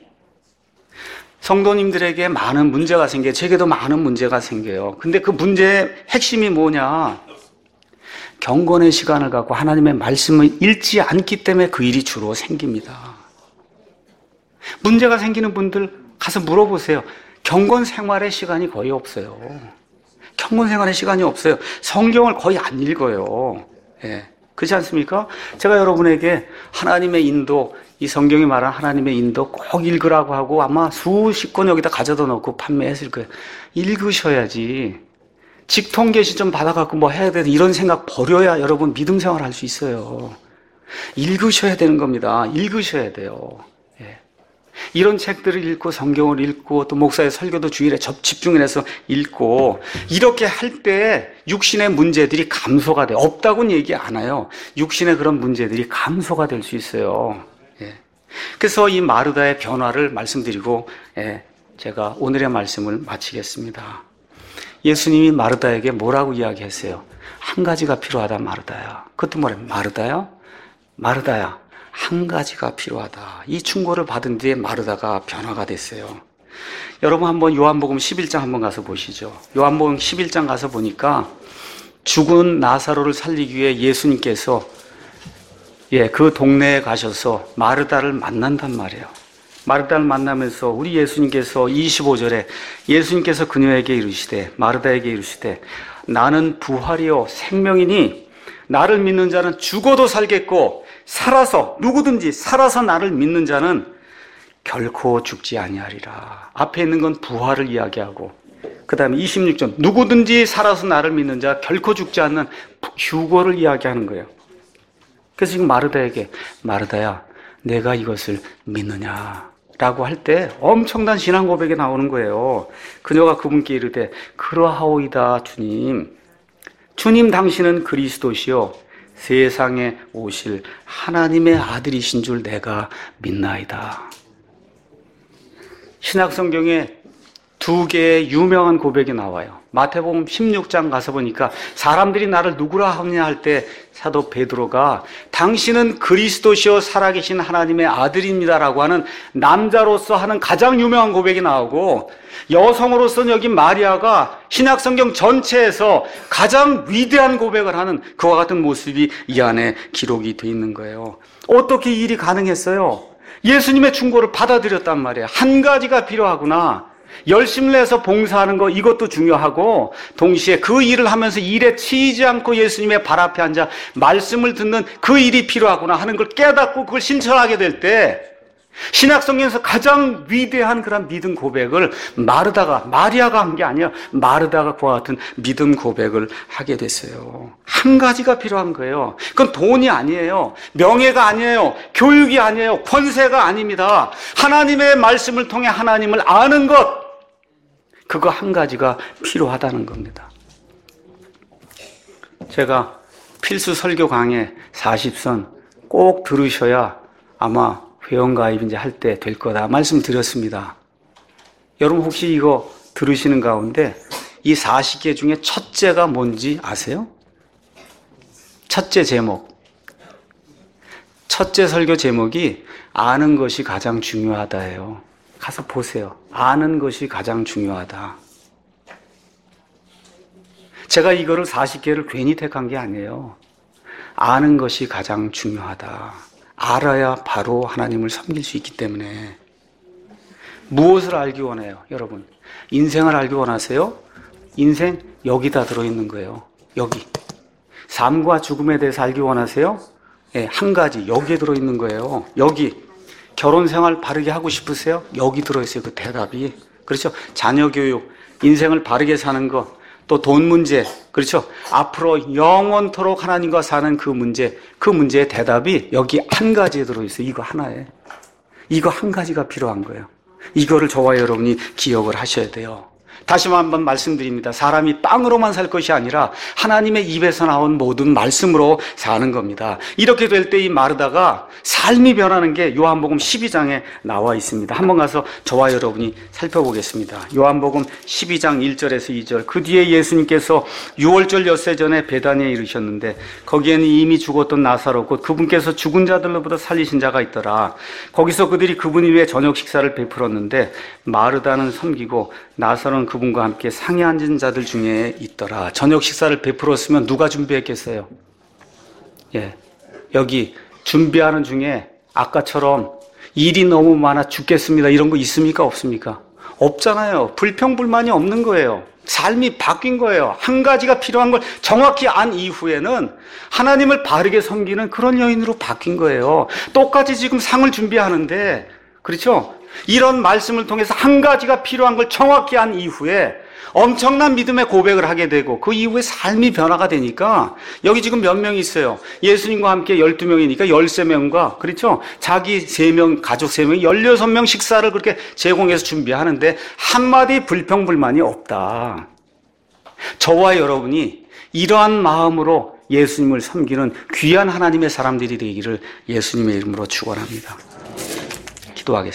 성도님들에게 많은 문제가 생겨요. 제게도 많은 문제가 생겨요. 근데 그 문제의 핵심이 뭐냐? 경건의 시간을 갖고 하나님의 말씀을 읽지 않기 때문에 그 일이 주로 생깁니다. 문제가 생기는 분들 가서 물어보세요. 경건 생활의 시간이 거의 없어요. 경건 생활의 시간이 없어요. 성경을 거의 안 읽어요. 예. 그렇지 않습니까? 제가 여러분에게 하나님의 인도, 이 성경이 말한 하나님의 인도 꼭 읽으라고 하고 아마 수십 권 여기다 가져다 놓고 판매했을 거예요. 읽으셔야지. 직통 계시 좀 받아갖고 뭐 해야 되는 이런 생각 버려야 여러분 믿음 생활 할 수 있어요. 읽으셔야 되는 겁니다. 읽으셔야 돼요. 예. 이런 책들을 읽고 성경을 읽고 또 목사의 설교도 주일에 접 집중을 해서 읽고 이렇게 할 때 육신의 문제들이 감소가 돼요. 없다고는 얘기 안 해요. 육신의 그런 문제들이 감소가 될 수 있어요. 예. 그래서 이 마르다의 변화를 말씀드리고 예, 제가 오늘의 말씀을 마치겠습니다. 예수님이 마르다에게 뭐라고 이야기했어요? 한 가지가 필요하다 마르다야. 그것도 뭐래? 마르다야? 마르다야. 한 가지가 필요하다. 이 충고를 받은 뒤에 마르다가 변화가 됐어요. 여러분 한번 요한복음 십일 장 한번 가서 보시죠. 요한복음 십일 장 가서 보니까 죽은 나사로를 살리기 위해 예수님께서 예, 그 동네에 가셔서 마르다를 만난단 말이에요. 마르다를 만나면서 우리 예수님께서 이십오 절에 예수님께서 그녀에게 이르시되 마르다에게 이르시되 나는 부활이요 생명이니 나를 믿는 자는 죽어도 살겠고 살아서 누구든지 살아서 나를 믿는 자는 결코 죽지 아니하리라. 앞에 있는 건 부활을 이야기하고 그 다음에 이십육 절 누구든지 살아서 나를 믿는 자 결코 죽지 않는 휴거를 이야기하는 거예요. 그래서 지금 마르다에게 마르다야 내가 이것을 믿느냐 라고 할 때 엄청난 신앙 고백이 나오는 거예요. 그녀가 그분께 이르되 그러하오이다 주님. 주님 당신은 그리스도시요 세상에 오실 하나님의 아들이신 줄 내가 믿나이다. 신약성경에 두 개의 유명한 고백이 나와요. 마태복음 십육 장 가서 보니까 사람들이 나를 누구라 하느냐 할 때 사도 베드로가 당신은 그리스도시요 살아계신 하나님의 아들입니다라고 하는 남자로서 하는 가장 유명한 고백이 나오고 여성으로서는 여기 마리아가 신약성경 전체에서 가장 위대한 고백을 하는 그와 같은 모습이 이 안에 기록이 되어 있는 거예요. 어떻게 이 일이 가능했어요? 예수님의 충고를 받아들였단 말이에요. 한 가지가 필요하구나. 열심을 내서 봉사하는 거 이것도 중요하고 동시에 그 일을 하면서 일에 치이지 않고 예수님의 발 앞에 앉아 말씀을 듣는 그 일이 필요하구나 하는 걸 깨닫고 그걸 실천하게 될 때 신약성경에서 가장 위대한 그런 믿음 고백을 마르다가 마리아가 한 게 아니라 마르다가 그와 같은 믿음 고백을 하게 됐어요. 한 가지가 필요한 거예요. 그건 돈이 아니에요. 명예가 아니에요. 교육이 아니에요. 권세가 아닙니다. 하나님의 말씀을 통해 하나님을 아는 것 그거 한 가지가 필요하다는 겁니다. 제가 필수 설교 강의 사십 선 꼭 들으셔야 아마 회원가입 이제 할 때 될 거다 말씀드렸습니다. 여러분 혹시 이거 들으시는 가운데 이 사십 개 중에 첫째가 뭔지 아세요? 첫째 제목. 첫째 설교 제목이 아는 것이 가장 중요하다예요. 가서 보세요. 아는 것이 가장 중요하다. 제가 이거를 사십 개를 괜히 택한 게 아니에요. 아는 것이 가장 중요하다. 알아야 바로 하나님을 섬길 수 있기 때문에. 무엇을 알기 원해요, 여러분? 인생을 알기 원하세요? 인생 여기다 들어있는 거예요. 여기. 삶과 죽음에 대해서 알기 원하세요? 네, 한 가지 여기에 들어있는 거예요. 여기. 결혼 생활 바르게 하고 싶으세요? 여기 들어있어요, 그 대답이. 그렇죠? 자녀 교육, 인생을 바르게 사는 것, 또 돈 문제, 그렇죠? 앞으로 영원토록 하나님과 사는 그 문제, 그 문제의 대답이 여기 한 가지에 들어있어요. 이거 하나에. 이거 한 가지가 필요한 거예요. 이거를 저와 여러분이 기억을 하셔야 돼요. 다시 한번 말씀드립니다. 사람이 빵으로만 살 것이 아니라 하나님의 입에서 나온 모든 말씀으로 사는 겁니다. 이렇게 될 때 이 마르다가 삶이 변하는 게 요한복음 십이 장에 나와 있습니다. 한번 가서 저와 여러분이 살펴보겠습니다. 요한복음 십이 장 일 절에서 이 절. 그 뒤에 예수님께서 유월절 엿새 전에 베다니에 이르셨는데 거기에는 이미 죽었던 나사로 곧 그분께서 죽은 자들로부터 살리신 자가 있더라. 거기서 그들이 그분이 위해 저녁 식사를 베풀었는데 마르다는 섬기고 나사로는 그분과 함께 상에 앉은 자들 중에 있더라. 저녁 식사를 베풀었으면 누가 준비했겠어요? 예, 여기 준비하는 중에 아까처럼 일이 너무 많아 죽겠습니다 이런 거 있습니까? 없습니까? 없잖아요. 불평불만이 없는 거예요. 삶이 바뀐 거예요. 한 가지가 필요한 걸 정확히 안 이후에는 하나님을 바르게 섬기는 그런 여인으로 바뀐 거예요. 똑같이 지금 상을 준비하는데, 그렇죠? 이런 말씀을 통해서 한 가지가 필요한 걸 정확히 안 이후에 엄청난 믿음의 고백을 하게 되고 그 이후에 삶이 변화가 되니까 여기 지금 몇 명이 있어요. 예수님과 함께 열두 명이니까 열세 명과 그렇죠? 자기 세 명, 가족 세 명이 열여섯 명 식사를 그렇게 제공해서 준비하는데 한마디 불평불만이 없다. 저와 여러분이 이러한 마음으로 예수님을 섬기는 귀한 하나님의 사람들이 되기를 예수님의 이름으로 축원합니다. 기도하겠습니다.